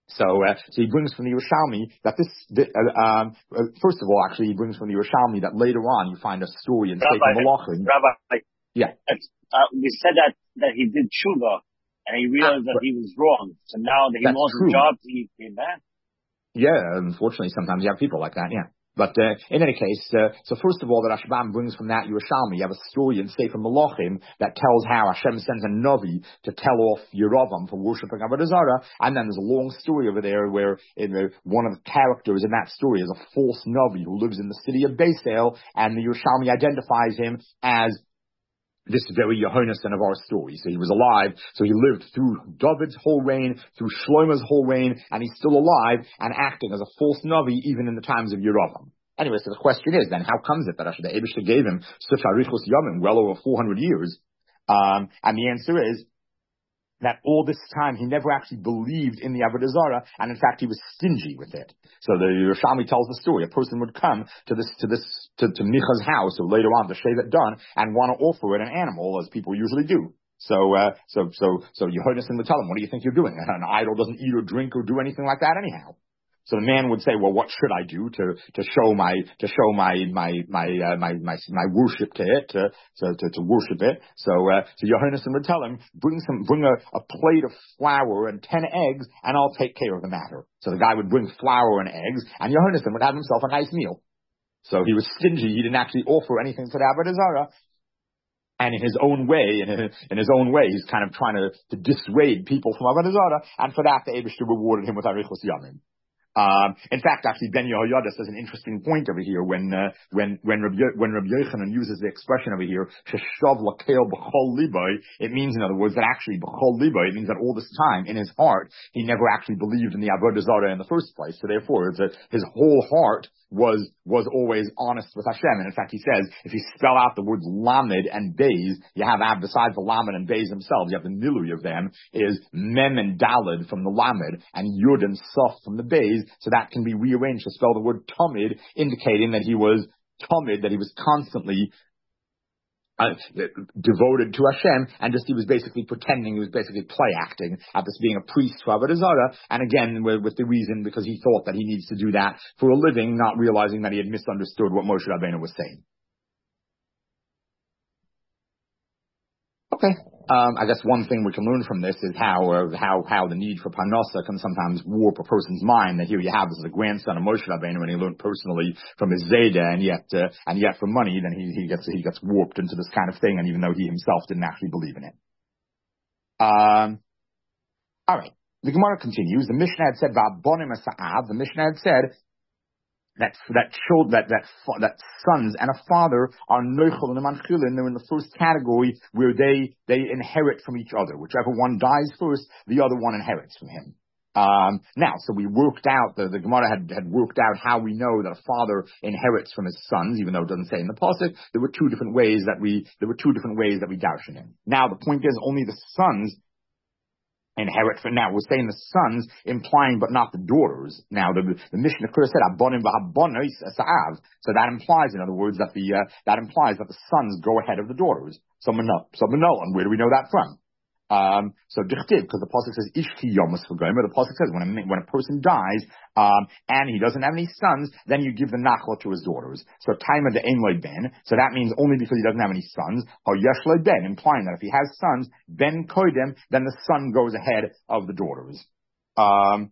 So, uh, so he brings from the Yerushalmi that this, uh, um, uh, first of all, actually, he brings from the Yerushalmi that later on you find a story in Sefer Malachim. Rabbi, yeah, uh, we said that that he did tshuva and he realized ah, that he was wrong. So now that he lost his job, he came back. Yeah, unfortunately, sometimes you have people like that. Yeah. But uh, in any case, uh, so first of all, the Rashbam brings from that Yerushalmi. You have a story in Sefer Malachim that tells how Hashem sends a Navi to tell off Yeravam for worshiping Avodah Zarah, and then there's a long story over there where in the, one of the characters in that story is a false Navi who lives in the city of Beisel, and the Yerushalmi identifies him as this very Yehonasan of our story. So he was alive, so he lived through David's whole reign, through Shlomo's whole reign, and he's still alive and acting as a false Navi even in the times of Yeravam. Anyway, so the question is then, how comes it that the Eibishter gave him such arichos yamim, well over four hundred years? Um, and the answer is that all this time he never actually believed in the Avodah Zarah, and in fact he was stingy with it. So the Yerushalmi tells the story: a person would come to this to this to, to Micha's house, or later on to Shevet Dan, and want to offer it an animal, as people usually do. So uh, so so so Yehonasan would tell him, "What do you think you're doing? An idol doesn't eat or drink or do anything like that anyhow." So the man would say, "Well, what should I do to to show my to show my my my uh, my, my my worship to it to to, to worship it?" So uh, so Yehonasan would tell him, "Bring some bring a, a plate of flour and ten eggs, and I'll take care of the matter." So the guy would bring flour and eggs, and Yehonasan would have himself a nice meal. So he was stingy; he didn't actually offer anything to the Avodah Zarah. And in his own way, in his, in his own way, he's kind of trying to, to dissuade people from Avodah Zarah, and for that the Eibishter rewarded him with arichos yamim. Um, in fact, actually, Ben Yehoyada says an interesting point over here when uh, when when Rabbi, when Rabbi Yochanan uses the expression over here, "Sheshav lakel b'chol liboy," it means, in other words, that actually b'chol liboy, it means that all this time in his heart he never actually believed in the Avodah Zarah in the first place. So therefore, it's a, his whole heart was was always honest with Hashem. And in fact, he says if you spell out the words Lamed and Beis, you have, besides the Lamed and Beis themselves, you have the Nilui of them is Mem and Daled from the Lamed and Yud and Saf from the Beis. So that can be rearranged to spell the word Tamid, indicating that he was Tamid, that he was constantly Uh, devoted to Hashem, and just he was basically pretending, he was basically play acting at this being a priest for Avodah Zarah, and again with, with the reason because he thought that he needs to do that for a living, not realizing that he had misunderstood what Moshe Rabbeinu was saying. Okay. Um, I guess one thing we can learn from this is how uh, how how the need for parnasa can sometimes warp a person's mind. That here you have this is the grandson of Moshe Rabbeinu, and he learned personally from his Zayda, and yet uh, and yet for money, then he he gets he gets warped into this kind of thing, and even though he himself didn't actually believe in it. Um. All right. The Gemara continues. The Mishnah had said Va'bonim Asa'av. The Mishnah had said that that showed that that that sons and a father are noichel and manchilin. They're in the first category where they they inherit from each other. Whichever one dies first, the other one inherits from him. Um, now, so we worked out the, the Gemara had had worked out how we know that a father inherits from his sons, even though it doesn't say in the pasuk. There were two different ways that we there were two different ways that we darshan him. Now, the point is only the sons inherit from. Now we're saying the sons, implying but not the daughters. Now the, the Mishnah could have said abonim v'habonos sa'av, so that implies, in other words, that the uh, that implies that the sons go ahead of the daughters. So manol, so manol, and where do we know that from? Um, so dichtiv, because the pasuk says ishki yomus v'gomer. The pasuk says when a when a person dies um, and he doesn't have any sons, then you give the nachla to his daughters. So taima de ein loy ben. So that means only because he doesn't have any sons. Or yesh loy ben, implying that if he has sons, ben koidem, then the son goes ahead of the daughters. Um,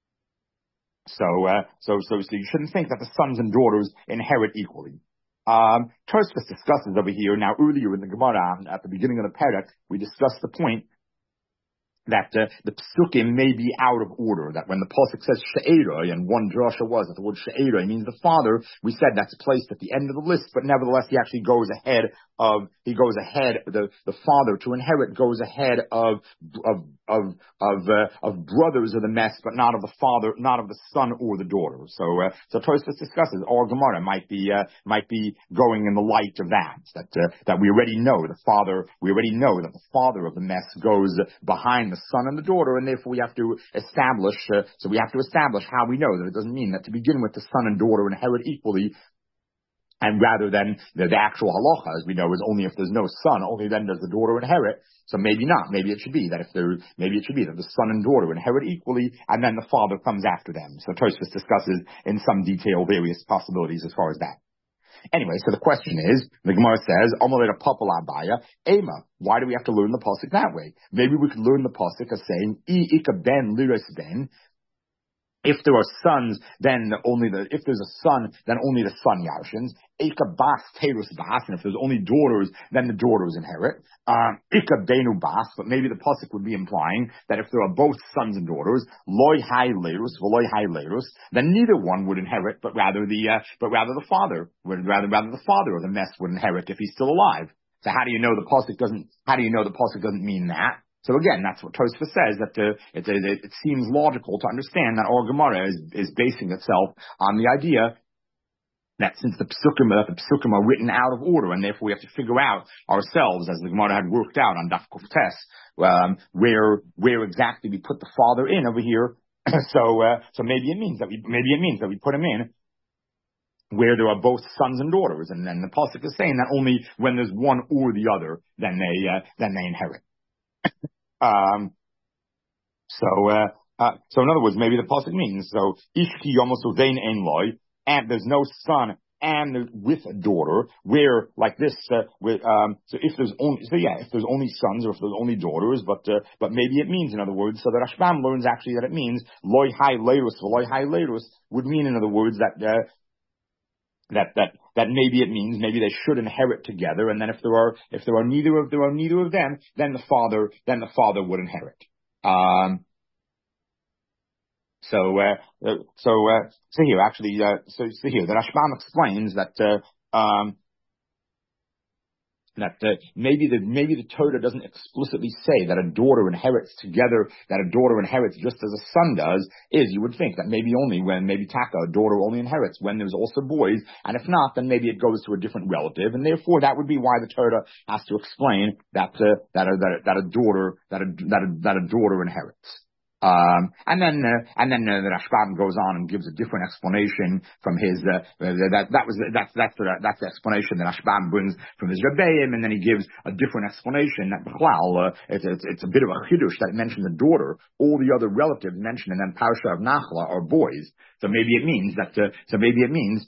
so uh, so so so you shouldn't think that the sons and daughters inherit equally. Um, Tosfos discusses over here, now earlier in the Gemara, at the beginning of the Perek, we discussed the point that uh, the psukim may be out of order, that when the pasuk says she'eroi, and one drasha was that the word she'eroi means the father, we said that's placed at the end of the list, but nevertheless he actually goes ahead of, he goes ahead, the, the father to inherit goes ahead of, of, of, of, uh, of brothers of the mess, but not of the father, not of the son or the daughter. So, uh, so Tosfos discusses, or Gemara might be, uh, might be going in the light of that, that, uh, that we already know the father, we already know that the father of the mess goes behind the son and the daughter, and therefore we have to establish, uh, so we have to establish how we know that it doesn't mean that to begin with the son and daughter inherit equally. And rather than the, the actual halacha, as we know, is only if there's no son, only then does the daughter inherit. So maybe not. Maybe it should be that if there, maybe it should be that the son and daughter inherit equally, and then the father comes after them. So Tosfos discusses in some detail various possibilities as far as that. Anyway, so the question is, the Gemara says, Amalei Papal Abaya, Ema. Why do we have to learn the pasuk that way? Maybe we could learn the pasuk as saying, I ika ben liros ben. If there are sons, then only the, if there's a son, then only the son yarshins. Ika bas terus bas, and if there's only daughters, then the daughters inherit. Um, Ika benu bas, but maybe the pasuk would be implying that if there are both sons and daughters, loy hai lerus, v'loy hai lerus, then neither one would inherit, but rather the, uh, but rather the father, would rather, rather the father of the mess would inherit if he's still alive. So how do you know the pasuk doesn't, how do you know the pasuk doesn't mean that? So again, that's what Tosfos says, that uh, it, it, it seems logical to understand that our Gemara is, is basing itself on the idea that since the psukim, uh, the psukim are written out of order, and therefore we have to figure out ourselves, as the Gemara had worked out on Daf Kuf Tes, um, where where exactly we put the father in over here. so uh, so maybe it means that we maybe it means that we put him in where there are both sons and daughters, and then the pasuk is saying that only when there's one or the other, then they uh, then they inherit. Um, so, uh, uh, so in other words, maybe the pasuk means, so, ishki yomosu vein ein loy, and there's no son, and with a daughter, where, like this, uh, with, um, so if there's only, so yeah, if there's only sons, or if there's only daughters, but, uh, but maybe it means, in other words, so the Rashbam learns actually that it means, loy hai leirus, loy hai leirus, would mean, in other words, that, uh, that, that, that maybe it means maybe they should inherit together, and then if there are, if there are neither of, there are neither of them, then the father, then the father would inherit. Um, so, uh, so, uh, so here, actually, uh, so, so here, the Rashbam explains that, uh, um, that uh, maybe the maybe the Torah doesn't explicitly say that a daughter inherits together, that a daughter inherits just as a son does, is you would think that maybe only when, maybe Taka, a daughter only inherits when there's also boys, and if not, then maybe it goes to a different relative, and therefore that would be why the Torah has to explain that uh, that, a, that, a, that a daughter, that a, that a, that a daughter inherits. Um, and then, uh, and then uh, the Rashbam goes on and gives a different explanation from his, uh, that, that was, that's, that's the, that's the explanation that Rashbam brings from his Rebbeim, and then he gives a different explanation that, B'chlal, uh, it's, it's, it's a bit of a chidush that mentions a daughter, all the other relatives mentioned in that Parsha of Nachla are boys. So maybe it means that, uh, so maybe it means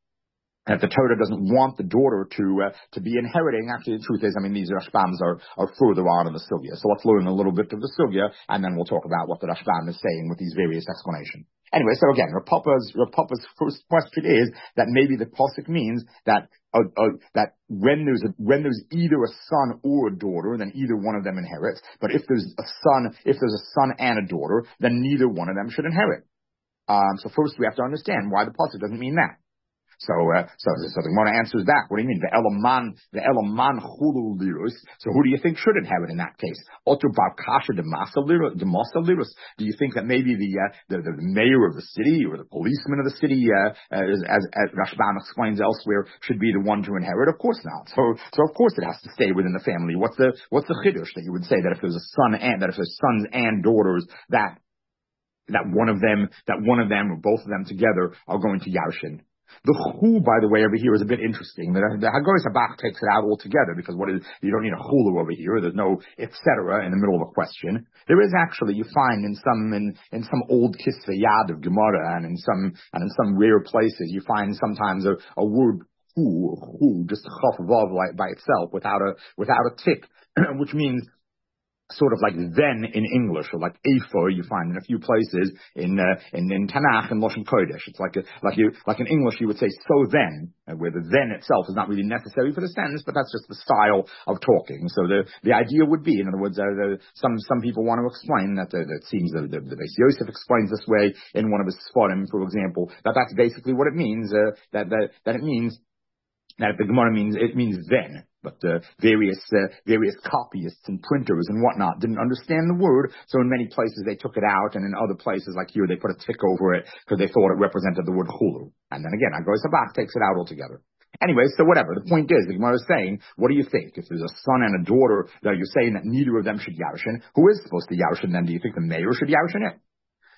that the Torah doesn't want the daughter to uh, to be inheriting. Actually, the truth is, I mean, these Rashbams are, are further on in the Sugya. So let's learn a little bit of the Sugya, and then we'll talk about what the Rashbam is saying with these various explanations. Anyway, so again, Rav Papa's, Rav Papa's first question is that maybe the pasuk means that uh, uh, that when there's a, when there's either a son or a daughter, then either one of them inherits. But if there's a son, if there's a son and a daughter, then neither one of them should inherit. Um, so first we have to understand why the pasuk doesn't mean that. So, uh, so, so the Gemara answers that. What do you mean? The elaman, the elaman chulu lirus. So who do you think should inherit in that case? Otu bar kasha de masa lirus, de masa lirus. Do you think that maybe the, uh, the, the mayor of the city or the policeman of the city, uh, as, as, as Rashbam explains elsewhere, should be the one to inherit? Of course not. So, so of course it has to stay within the family. What's the, what's the chiddush that you would say that if there's a son and, that if there's sons and daughters, that, that one of them, that one of them or both of them together are going to Yarshin? The Chu, by the way, over here is a bit interesting. The, the Hagoras Habach takes it out altogether because what is, you don't need a chulu over here. There's no et cetera in the middle of a question. There is actually, you find in some, in, in some old Kisvei Yad of Gemara and in some, and in some rare places, you find sometimes a, a word Chu, Chu, just a chaf vav by itself without a, without a tick, which means sort of like then in English, or like Ephor you find in a few places in uh, in, in Tanakh and Lashon Kodesh. It's like a, like you like in English you would say so then, uh, where the then itself is not really necessary for the sentence, but that's just the style of talking. So the the idea would be, in other words, uh, the, some some people want to explain that uh, that seems that the, the Beis Yosef explains this way in one of his Sfarim, for example, that that's basically what it means. Uh, that that that it means that the Gemara means it means then. But uh, various uh, various copyists and printers and whatnot didn't understand the word, so in many places they took it out, and in other places, like here, they put a tick over it because they thought it represented the word chulu. And then again, Hagoras Habach takes it out altogether. Anyway, so whatever. The point is, the Gemara is saying, what do you think? If there's a son and a daughter, that you're saying that neither of them should Yarshin, who is supposed to Yarshin then? Do you think the mayor should Yarshin it?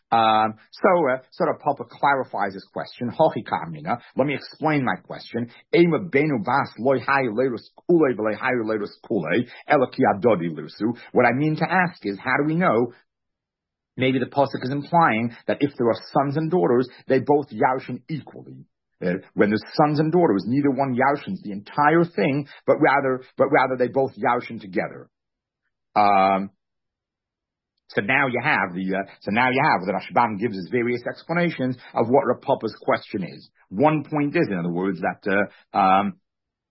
Um, so, uh, sort of Papa clarifies his question. Let me explain my question. What I mean to ask is, how do we know? Maybe the pasuk is implying that if there are sons and daughters, they both yarshin equally. Uh, when there's sons and daughters, neither one yarshins the entire thing, but rather, but rather they both yarshin together. Um, So now you have the, uh, so now you have the Rashbam gives us various explanations of what Rav Papa's question is. One point is, in other words, that, uh, um,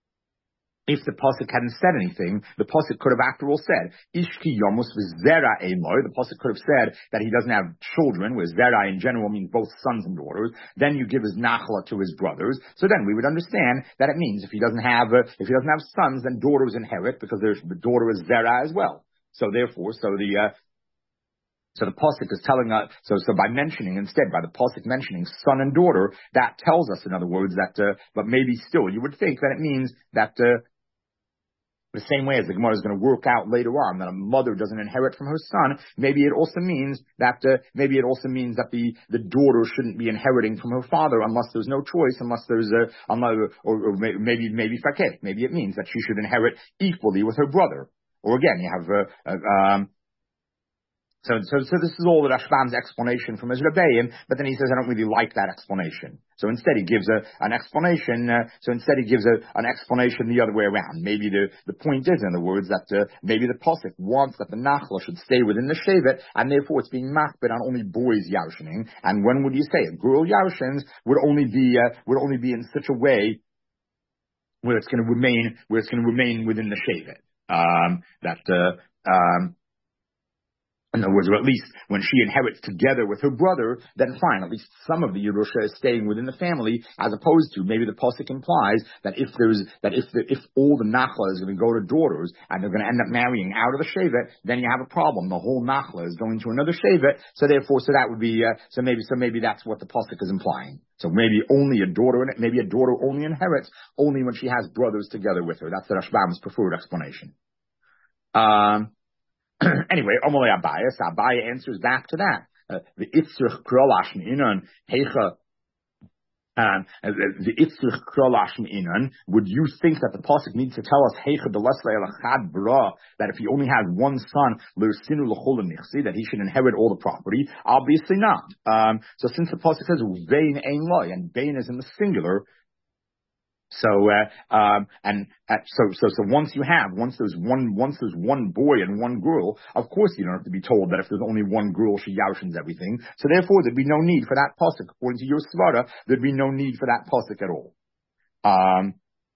if the pasuk hadn't said anything, the pasuk could have after all said, Ishki Yomus v'zera Eloy. The pasuk could have said that he doesn't have children, where zera in general means both sons and daughters. Then you give his nachla to his brothers. So then we would understand that it means if he doesn't have, uh, if he doesn't have sons, then daughters inherit, because there's, the daughter is zera as well. So therefore, so the, uh, So the pasuk is telling us, so, so by mentioning, instead, by the pasuk mentioning son and daughter, that tells us, in other words, that, uh, but maybe still, you would think that it means that, uh, the same way as the Gemara is going to work out later on, that a mother doesn't inherit from her son, maybe it also means that, uh, maybe it also means that the, the daughter shouldn't be inheriting from her father unless there's no choice, unless there's a, unless, or, or maybe, maybe fakeh. Maybe it means that she should inherit equally with her brother. Or again, you have, uh, uh um, So, so, so this is all the Rashbam's explanation from his Rebbeim, but then he says, I don't really like that explanation. So instead he gives a, an explanation, uh, so instead he gives a, an explanation the other way around. Maybe the, the point is, in other words, that, uh, maybe the Pasuk wants that the Nachla should stay within the Shevet, and therefore it's being machbid on only boys yarshining. And when would you say it? Girl yarshins would only be, uh, would only be in such a way where it's going to remain, where it's going to remain within the Shevet. Um, that, uh, um, in other words, or at least when she inherits together with her brother, then fine, at least some of the Yerusha is staying within the family, as opposed to, maybe the Pasuk implies that if there's, that if the, if all the Nachla is going to go to daughters, and they're going to end up marrying out of the Shevet, then you have a problem. The whole Nachla is going to another Shevet, so therefore, so that would be, uh, so maybe, so maybe that's what the Pasuk is implying. So maybe only a daughter, maybe a daughter only inherits, only when she has brothers together with her. That's the Rashbam's preferred explanation. Um, Anyway, Omole Abaye, so Abaye answers back to that. Uh, the Itzrich Krolash Inan Heicha, um, the Itzrich Krolash Inan. Would you think that the pasuk needs to tell us Heicha Delesle Elachad Bra, that if he only has one son, Lersinu Lechol Nichsi, that he should inherit all the property? Obviously not. Um, so since the pasuk says Vein Ein Loy, and Vein is in the singular. So, uh, um, and, uh, so, so, so once you have, once there's one, once there's one boy and one girl, of course you don't have to be told that if there's only one girl, she yaushins everything. So therefore there'd be no need for that pasuk. According to your svara, there'd be no need for that pasuk at all. Um,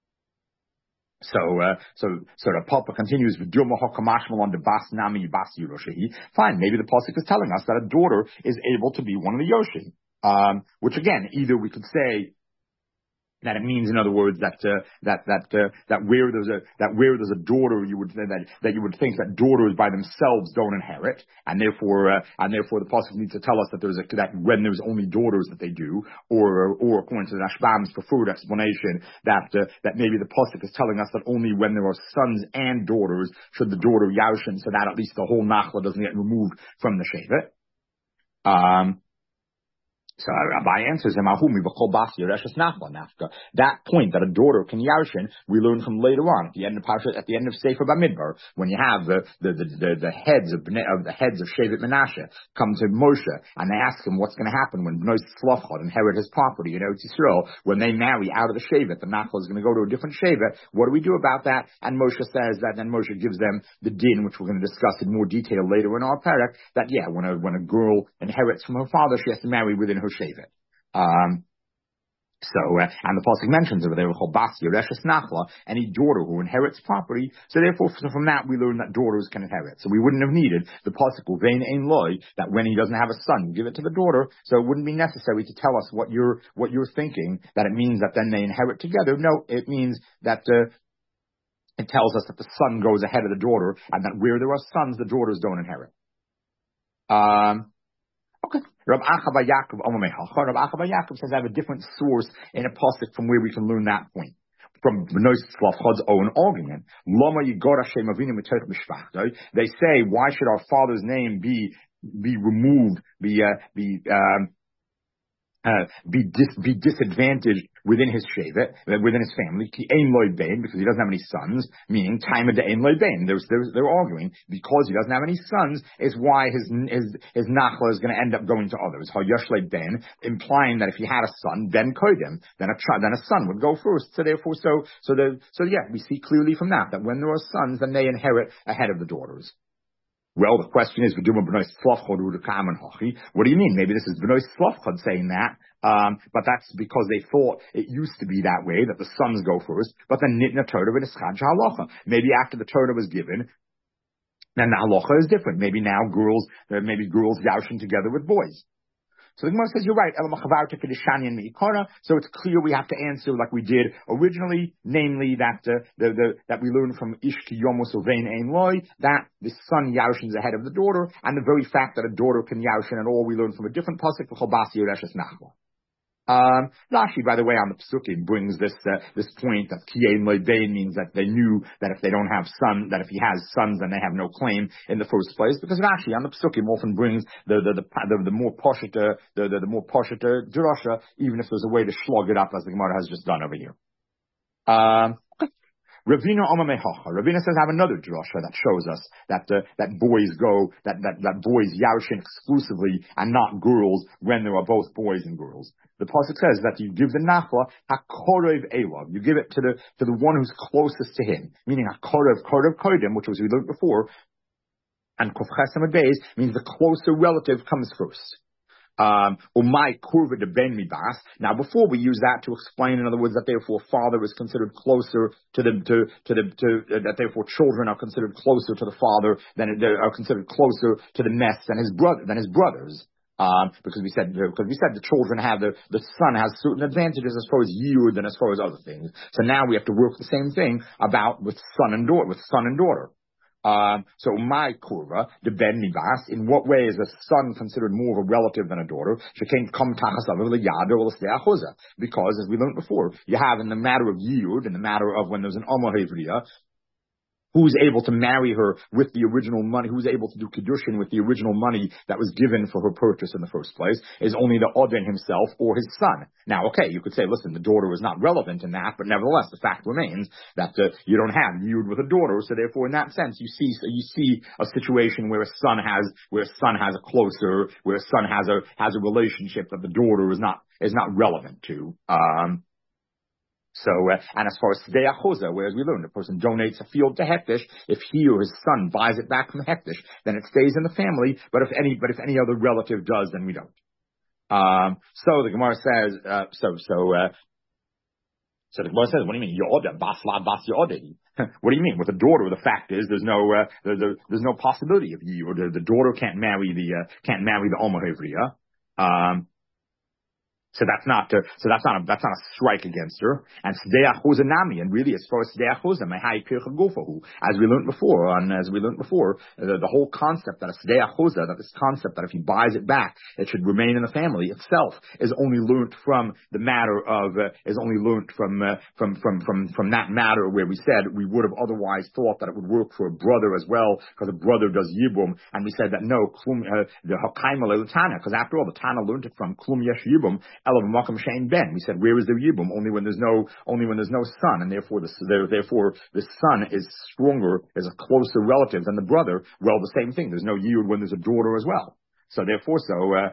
So, uh, so, so the Papa continues with on the Bas Nami Bas Yerushahi. Fine, maybe the pasuk is telling us that a daughter is able to be one of the Yoshi. Um, which again, either we could say that it means, in other words, that uh, that that uh, that where there's a that where there's a daughter, you would that that you would think that daughters by themselves don't inherit, and therefore uh, and therefore the pasuk needs to tell us that there's a that when there's only daughters that they do, or or according to the Rashbam's preferred explanation, that uh, that maybe the pasuk is telling us that only when there are sons and daughters should the daughter yaushin, so that at least the whole nachla doesn't get removed from the shevet. Um. So Abaye answers him, that point that a daughter can yarshin, we learn from later on at the end of Parsha, at the end of Sefer Bamidbar, when you have the the the, the, the heads of, of the heads of Shevet Menashe come to Moshe and they ask him what's going to happen when Bnei Tzlachot inherit his property in Eretz Yisrael. When they marry out of the Shevet, the Nachla is going to go to a different Shevet. What do we do about that? And Moshe says that, then Moshe gives them the din, which we're going to discuss in more detail later in our parak, that yeah, when a when a girl inherits from her father, she has to marry within her Shevet. Um, so, uh, and the pasuk mentions over there, Nachla, any daughter who inherits property. So therefore, so from that we learn that daughters can inherit. So we wouldn't have needed the pasuk Vein Ein Loy, that when he doesn't have a son, give it to the daughter. So it wouldn't be necessary to tell us what you're what you're thinking, that it means that then they inherit together. No, it means that uh, it tells us that the son goes ahead of the daughter, and that where there are sons, the daughters don't inherit. Um. Okay. Rav Acha bar Yaakov Omamecha. Rav Acha bar Yaakov says I have a different source in a pasuk from where we can learn that point. From Bnei Tzlachot's own argument. Lama Yigor Hashem Avinu Mitoch Mishpachto. They say, why should our father's name be be removed, be, uh, be, um, Uh, be dis- be disadvantaged within his shevet, within his family, ki ein loy bain, because he doesn't have any sons, meaning time of the ein loy bain. There's, there's, they're arguing because he doesn't have any sons is why his his his nachla is going to end up going to others. Ha yosh loy bain, implying that if he had a son, then kodim, then a ch- then a son would go first. So therefore, so so the so yeah, we see clearly from that that when there are sons, then they inherit ahead of the daughters. Well, the question is, what do you mean? Maybe this is B'nai Slofchad saying that, um, but that's because they thought it used to be that way, that the sons go first, but then Nitna Torah and Ischad Halacha. Maybe after the Torah was given, then the Halacha is different. Maybe now girls, maybe girls yashin together with boys. So the Gemara says, you're right. So it's clear we have to answer like we did originally, namely that uh, the, the, that we learned from Ishki Yomos Ovein Ein Loi, that the son Yaushin is ahead of the daughter, and the very fact that a daughter can Yaushin at all, we learned from a different pasuk, Cholbasi Yoreshes Nachla. Um, Rashi, by the way, on the Pesukim brings this, uh, this point that Kiyein Loibein means that they knew that if they don't have son, that if he has sons, then they have no claim in the first place, because Rashi on the Pesukim often brings the, the, the, the, the more poshita, the, the, the more poshita drasha, even if there's a way to slug it up as the Gemara has just done over here. Um, Ravina Omamehacha. Ravina says I have another drasha that shows us that uh, that boys go that that that boys yaushin exclusively and not girls when there are both boys and girls. The pasuk says that you give the nachla hakorev elav. You give it to the to the one who's closest to him, meaning hakorev korev kodim, which was we learned before, and kofchesem beis means the closer relative comes first. Um, umay kurva de ben mibas. Now, before we use that to explain, in other words, that therefore father is considered closer to the to to the to uh, that therefore children are considered closer to the father than they are considered closer to the mess than his brother than his brothers. Um, because we said because we said the children have the the son has certain advantages as far as yud and as far as other things. So now we have to work the same thing about with son and daughter with son and daughter. Um, so my kurva, the ben nibas, in what way is a son considered more of a relative than a daughter? She can't come because, as we learned before, you have in the matter of yud, in the matter of when there's an Omer Hevriya, who's able to marry her with the original money, who's able to do Kiddushin with the original money that was given for her purchase in the first place, is only the Odin himself or his son. Now, okay, you could say, listen, the daughter was not relevant in that, but nevertheless, the fact remains that uh, you don't have Yud with a daughter, so therefore, in that sense, you see, so you see a situation where a son has, where a son has a closer, where a son has a, has a relationship that the daughter is not, is not relevant to. Um, So, uh, and as far as Sdei Achoza, whereas we learned, a person donates a field to Hektish, if he or his son buys it back from Hektish, then it stays in the family, but if any, but if any other relative does, then we don't. Um, so the Gemara says, uh, so, so, uh, so the Gemara says, what do you mean? Yoda, basla, bas yodei. What do you mean? With a daughter, the fact is, there's no, uh, there's, a, there's no possibility of you, or the, the daughter can't marry the, uh, can't marry the Omer Hevriya. Um, So that's not uh, so that's not a, that's not a strike against her. And Sdei Achoza Nami, and really as far as Sdei Achoza, Mehai Pircha Gufahu, as we learned before, on as we learned before, the, the whole concept that a Sdei Achoza, that this concept that if he buys it back, it should remain in the family itself, is only learnt from the matter of uh, is only learnt from uh, from from from from that matter where we said we would have otherwise thought that it would work for a brother as well, because a brother does Yibum, and we said that no, klum, uh, the Hakaima Leutana, because after all, the Tana learned it from Klum Yesh Yibum. Ben. We said, where is the yibum? Only when there's no, only when there's no son, and therefore the, therefore the son is stronger, is a closer relative than the brother. Well, the same thing. There's no yud when there's a daughter as well. So therefore, so, uh,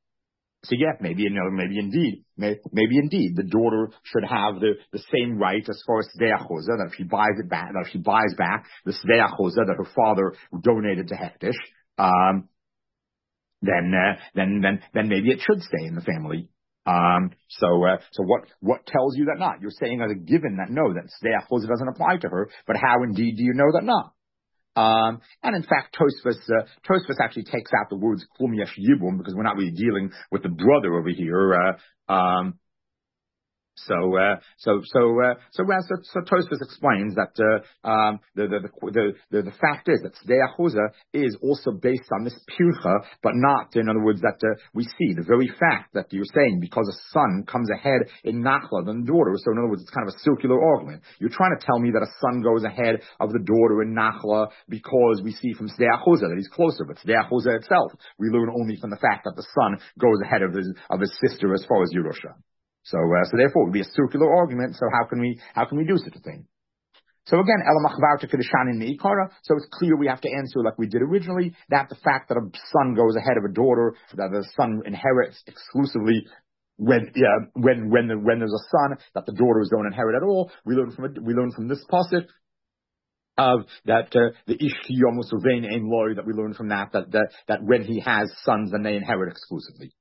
so yeah, maybe, you know, maybe indeed, may, maybe indeed, the daughter should have the, the same right as far as Sdei Achoza, that if she buys it back, that if she buys back the Sdei Achoza that her father donated to Hektish, um, then, uh, then, then, then maybe it should stay in the family. Um, so, uh, so what, what tells you that not? You're saying as a given that no, that Sdei Achoza doesn't apply to her, but how indeed do you know that not? Um, and in fact, Tosfos, uh, Tosfos actually takes out the words Klum Yesh Yibum, because we're not really dealing with the brother over here, uh, um, So, uh, so, so, uh, so, well, so, so Tosfos explains that, uh, um, the, the, the, the, the fact is that Tzedei Achuza is also based on this pircha, but not, in other words, that, uh, we see the very fact that you're saying because a son comes ahead in Nachla than the daughter. So in other words, it's kind of a circular argument. You're trying to tell me that a son goes ahead of the daughter in Nachla because we see from Tzedei Achuza that he's closer, but Tzedei Achuza itself, we learn only from the fact that the son goes ahead of his, of his sister as far as Yerusha. So, uh, so therefore, it would be a circular argument. So how can we, how can we do such a thing? So again, Ela Machvar to Kedushan in the Ikara. So it's clear we have to answer like we did originally, that the fact that a son goes ahead of a daughter, that the son inherits exclusively when, yeah, when, when the, when there's a son, that the daughters don't inherit at all. We learn from it, we learn from this pasuk of that, uh, the Ishki Yomus Uvein Ein Loi, that we learn from that, that, that, that when he has sons, then they inherit exclusively.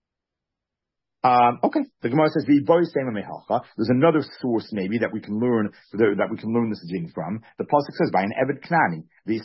Um, okay, the Gemara says there's another source maybe that we can learn that we can learn this din from. The pasuk says by an Eved Knani, the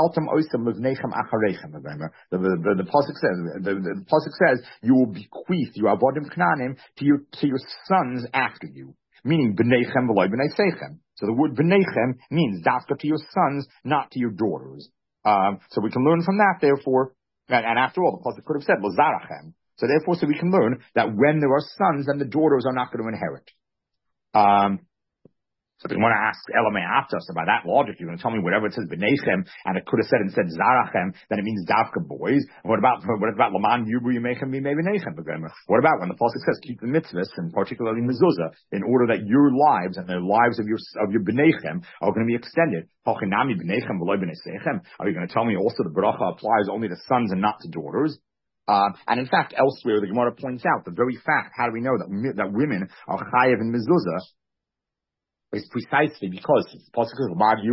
the the, the pasuk says the, the pasuk says you will bequeath your avodim knanim to your to your sons after you, meaning b'neichem v'loy b'nei seichem. So the word b'neichem means dafka to your sons, not to your daughters. Um, so we can learn from that. Therefore, and, and after all, the pasuk could have said l'zarachem. So therefore, so we can learn that when there are sons, then the daughters are not going to inherit. Um, so if you want to ask Elamei Aptos about that logic, you're going to tell me whatever it says B'neichem, and it could have said instead Zarachem, then it means Davka boys. And what about what about Laman Yubu Yemechem B'mei B'neichem? What about when the pasuk says keep the mitzvahs, and particularly mezuzah, in order that your lives and the lives of your of your B'neichem are going to be extended? Hochinami B'neichem v'loy B'nei seichem. Are you going to tell me also the bracha applies only to sons and not to daughters? Uh, and in fact, elsewhere, the Gemara points out the very fact, how do we know that that women are chayev in mezuzah, is precisely because it's possible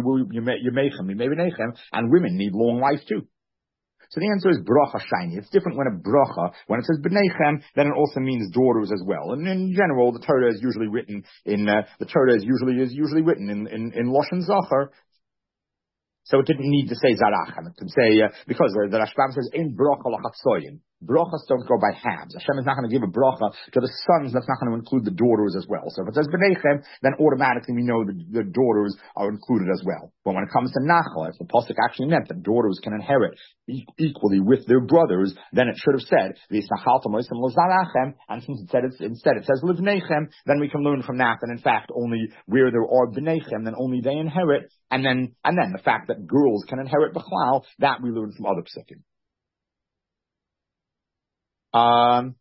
and women need long life too. So the answer is bracha shiny. It's different when a bracha, when it says b'neichem, then it also means daughters as well. And in general, the Torah is usually written in uh, the Torah is usually is usually written in in, in Lashon Zachar. So it didn't need to say zarachem. It could say, uh, because the, the Rashbam says, in bracha lachatzoyin. Brachas don't go by halves. Hashem is not going to give a bracha to the sons. That's not going to include the daughters as well. So if it says b'neichem, then automatically we know the, the daughters are included as well. But when it comes to nachal, if the pasuk actually meant that daughters can inherit e- equally with their brothers, then it should have said, and since it said it's, instead it says livneichem, then we can learn from that that in fact only where there are b'neichem, then only they inherit, and then and then the fact that girls can inherit b'chlal, that we learn from other psukim. Um,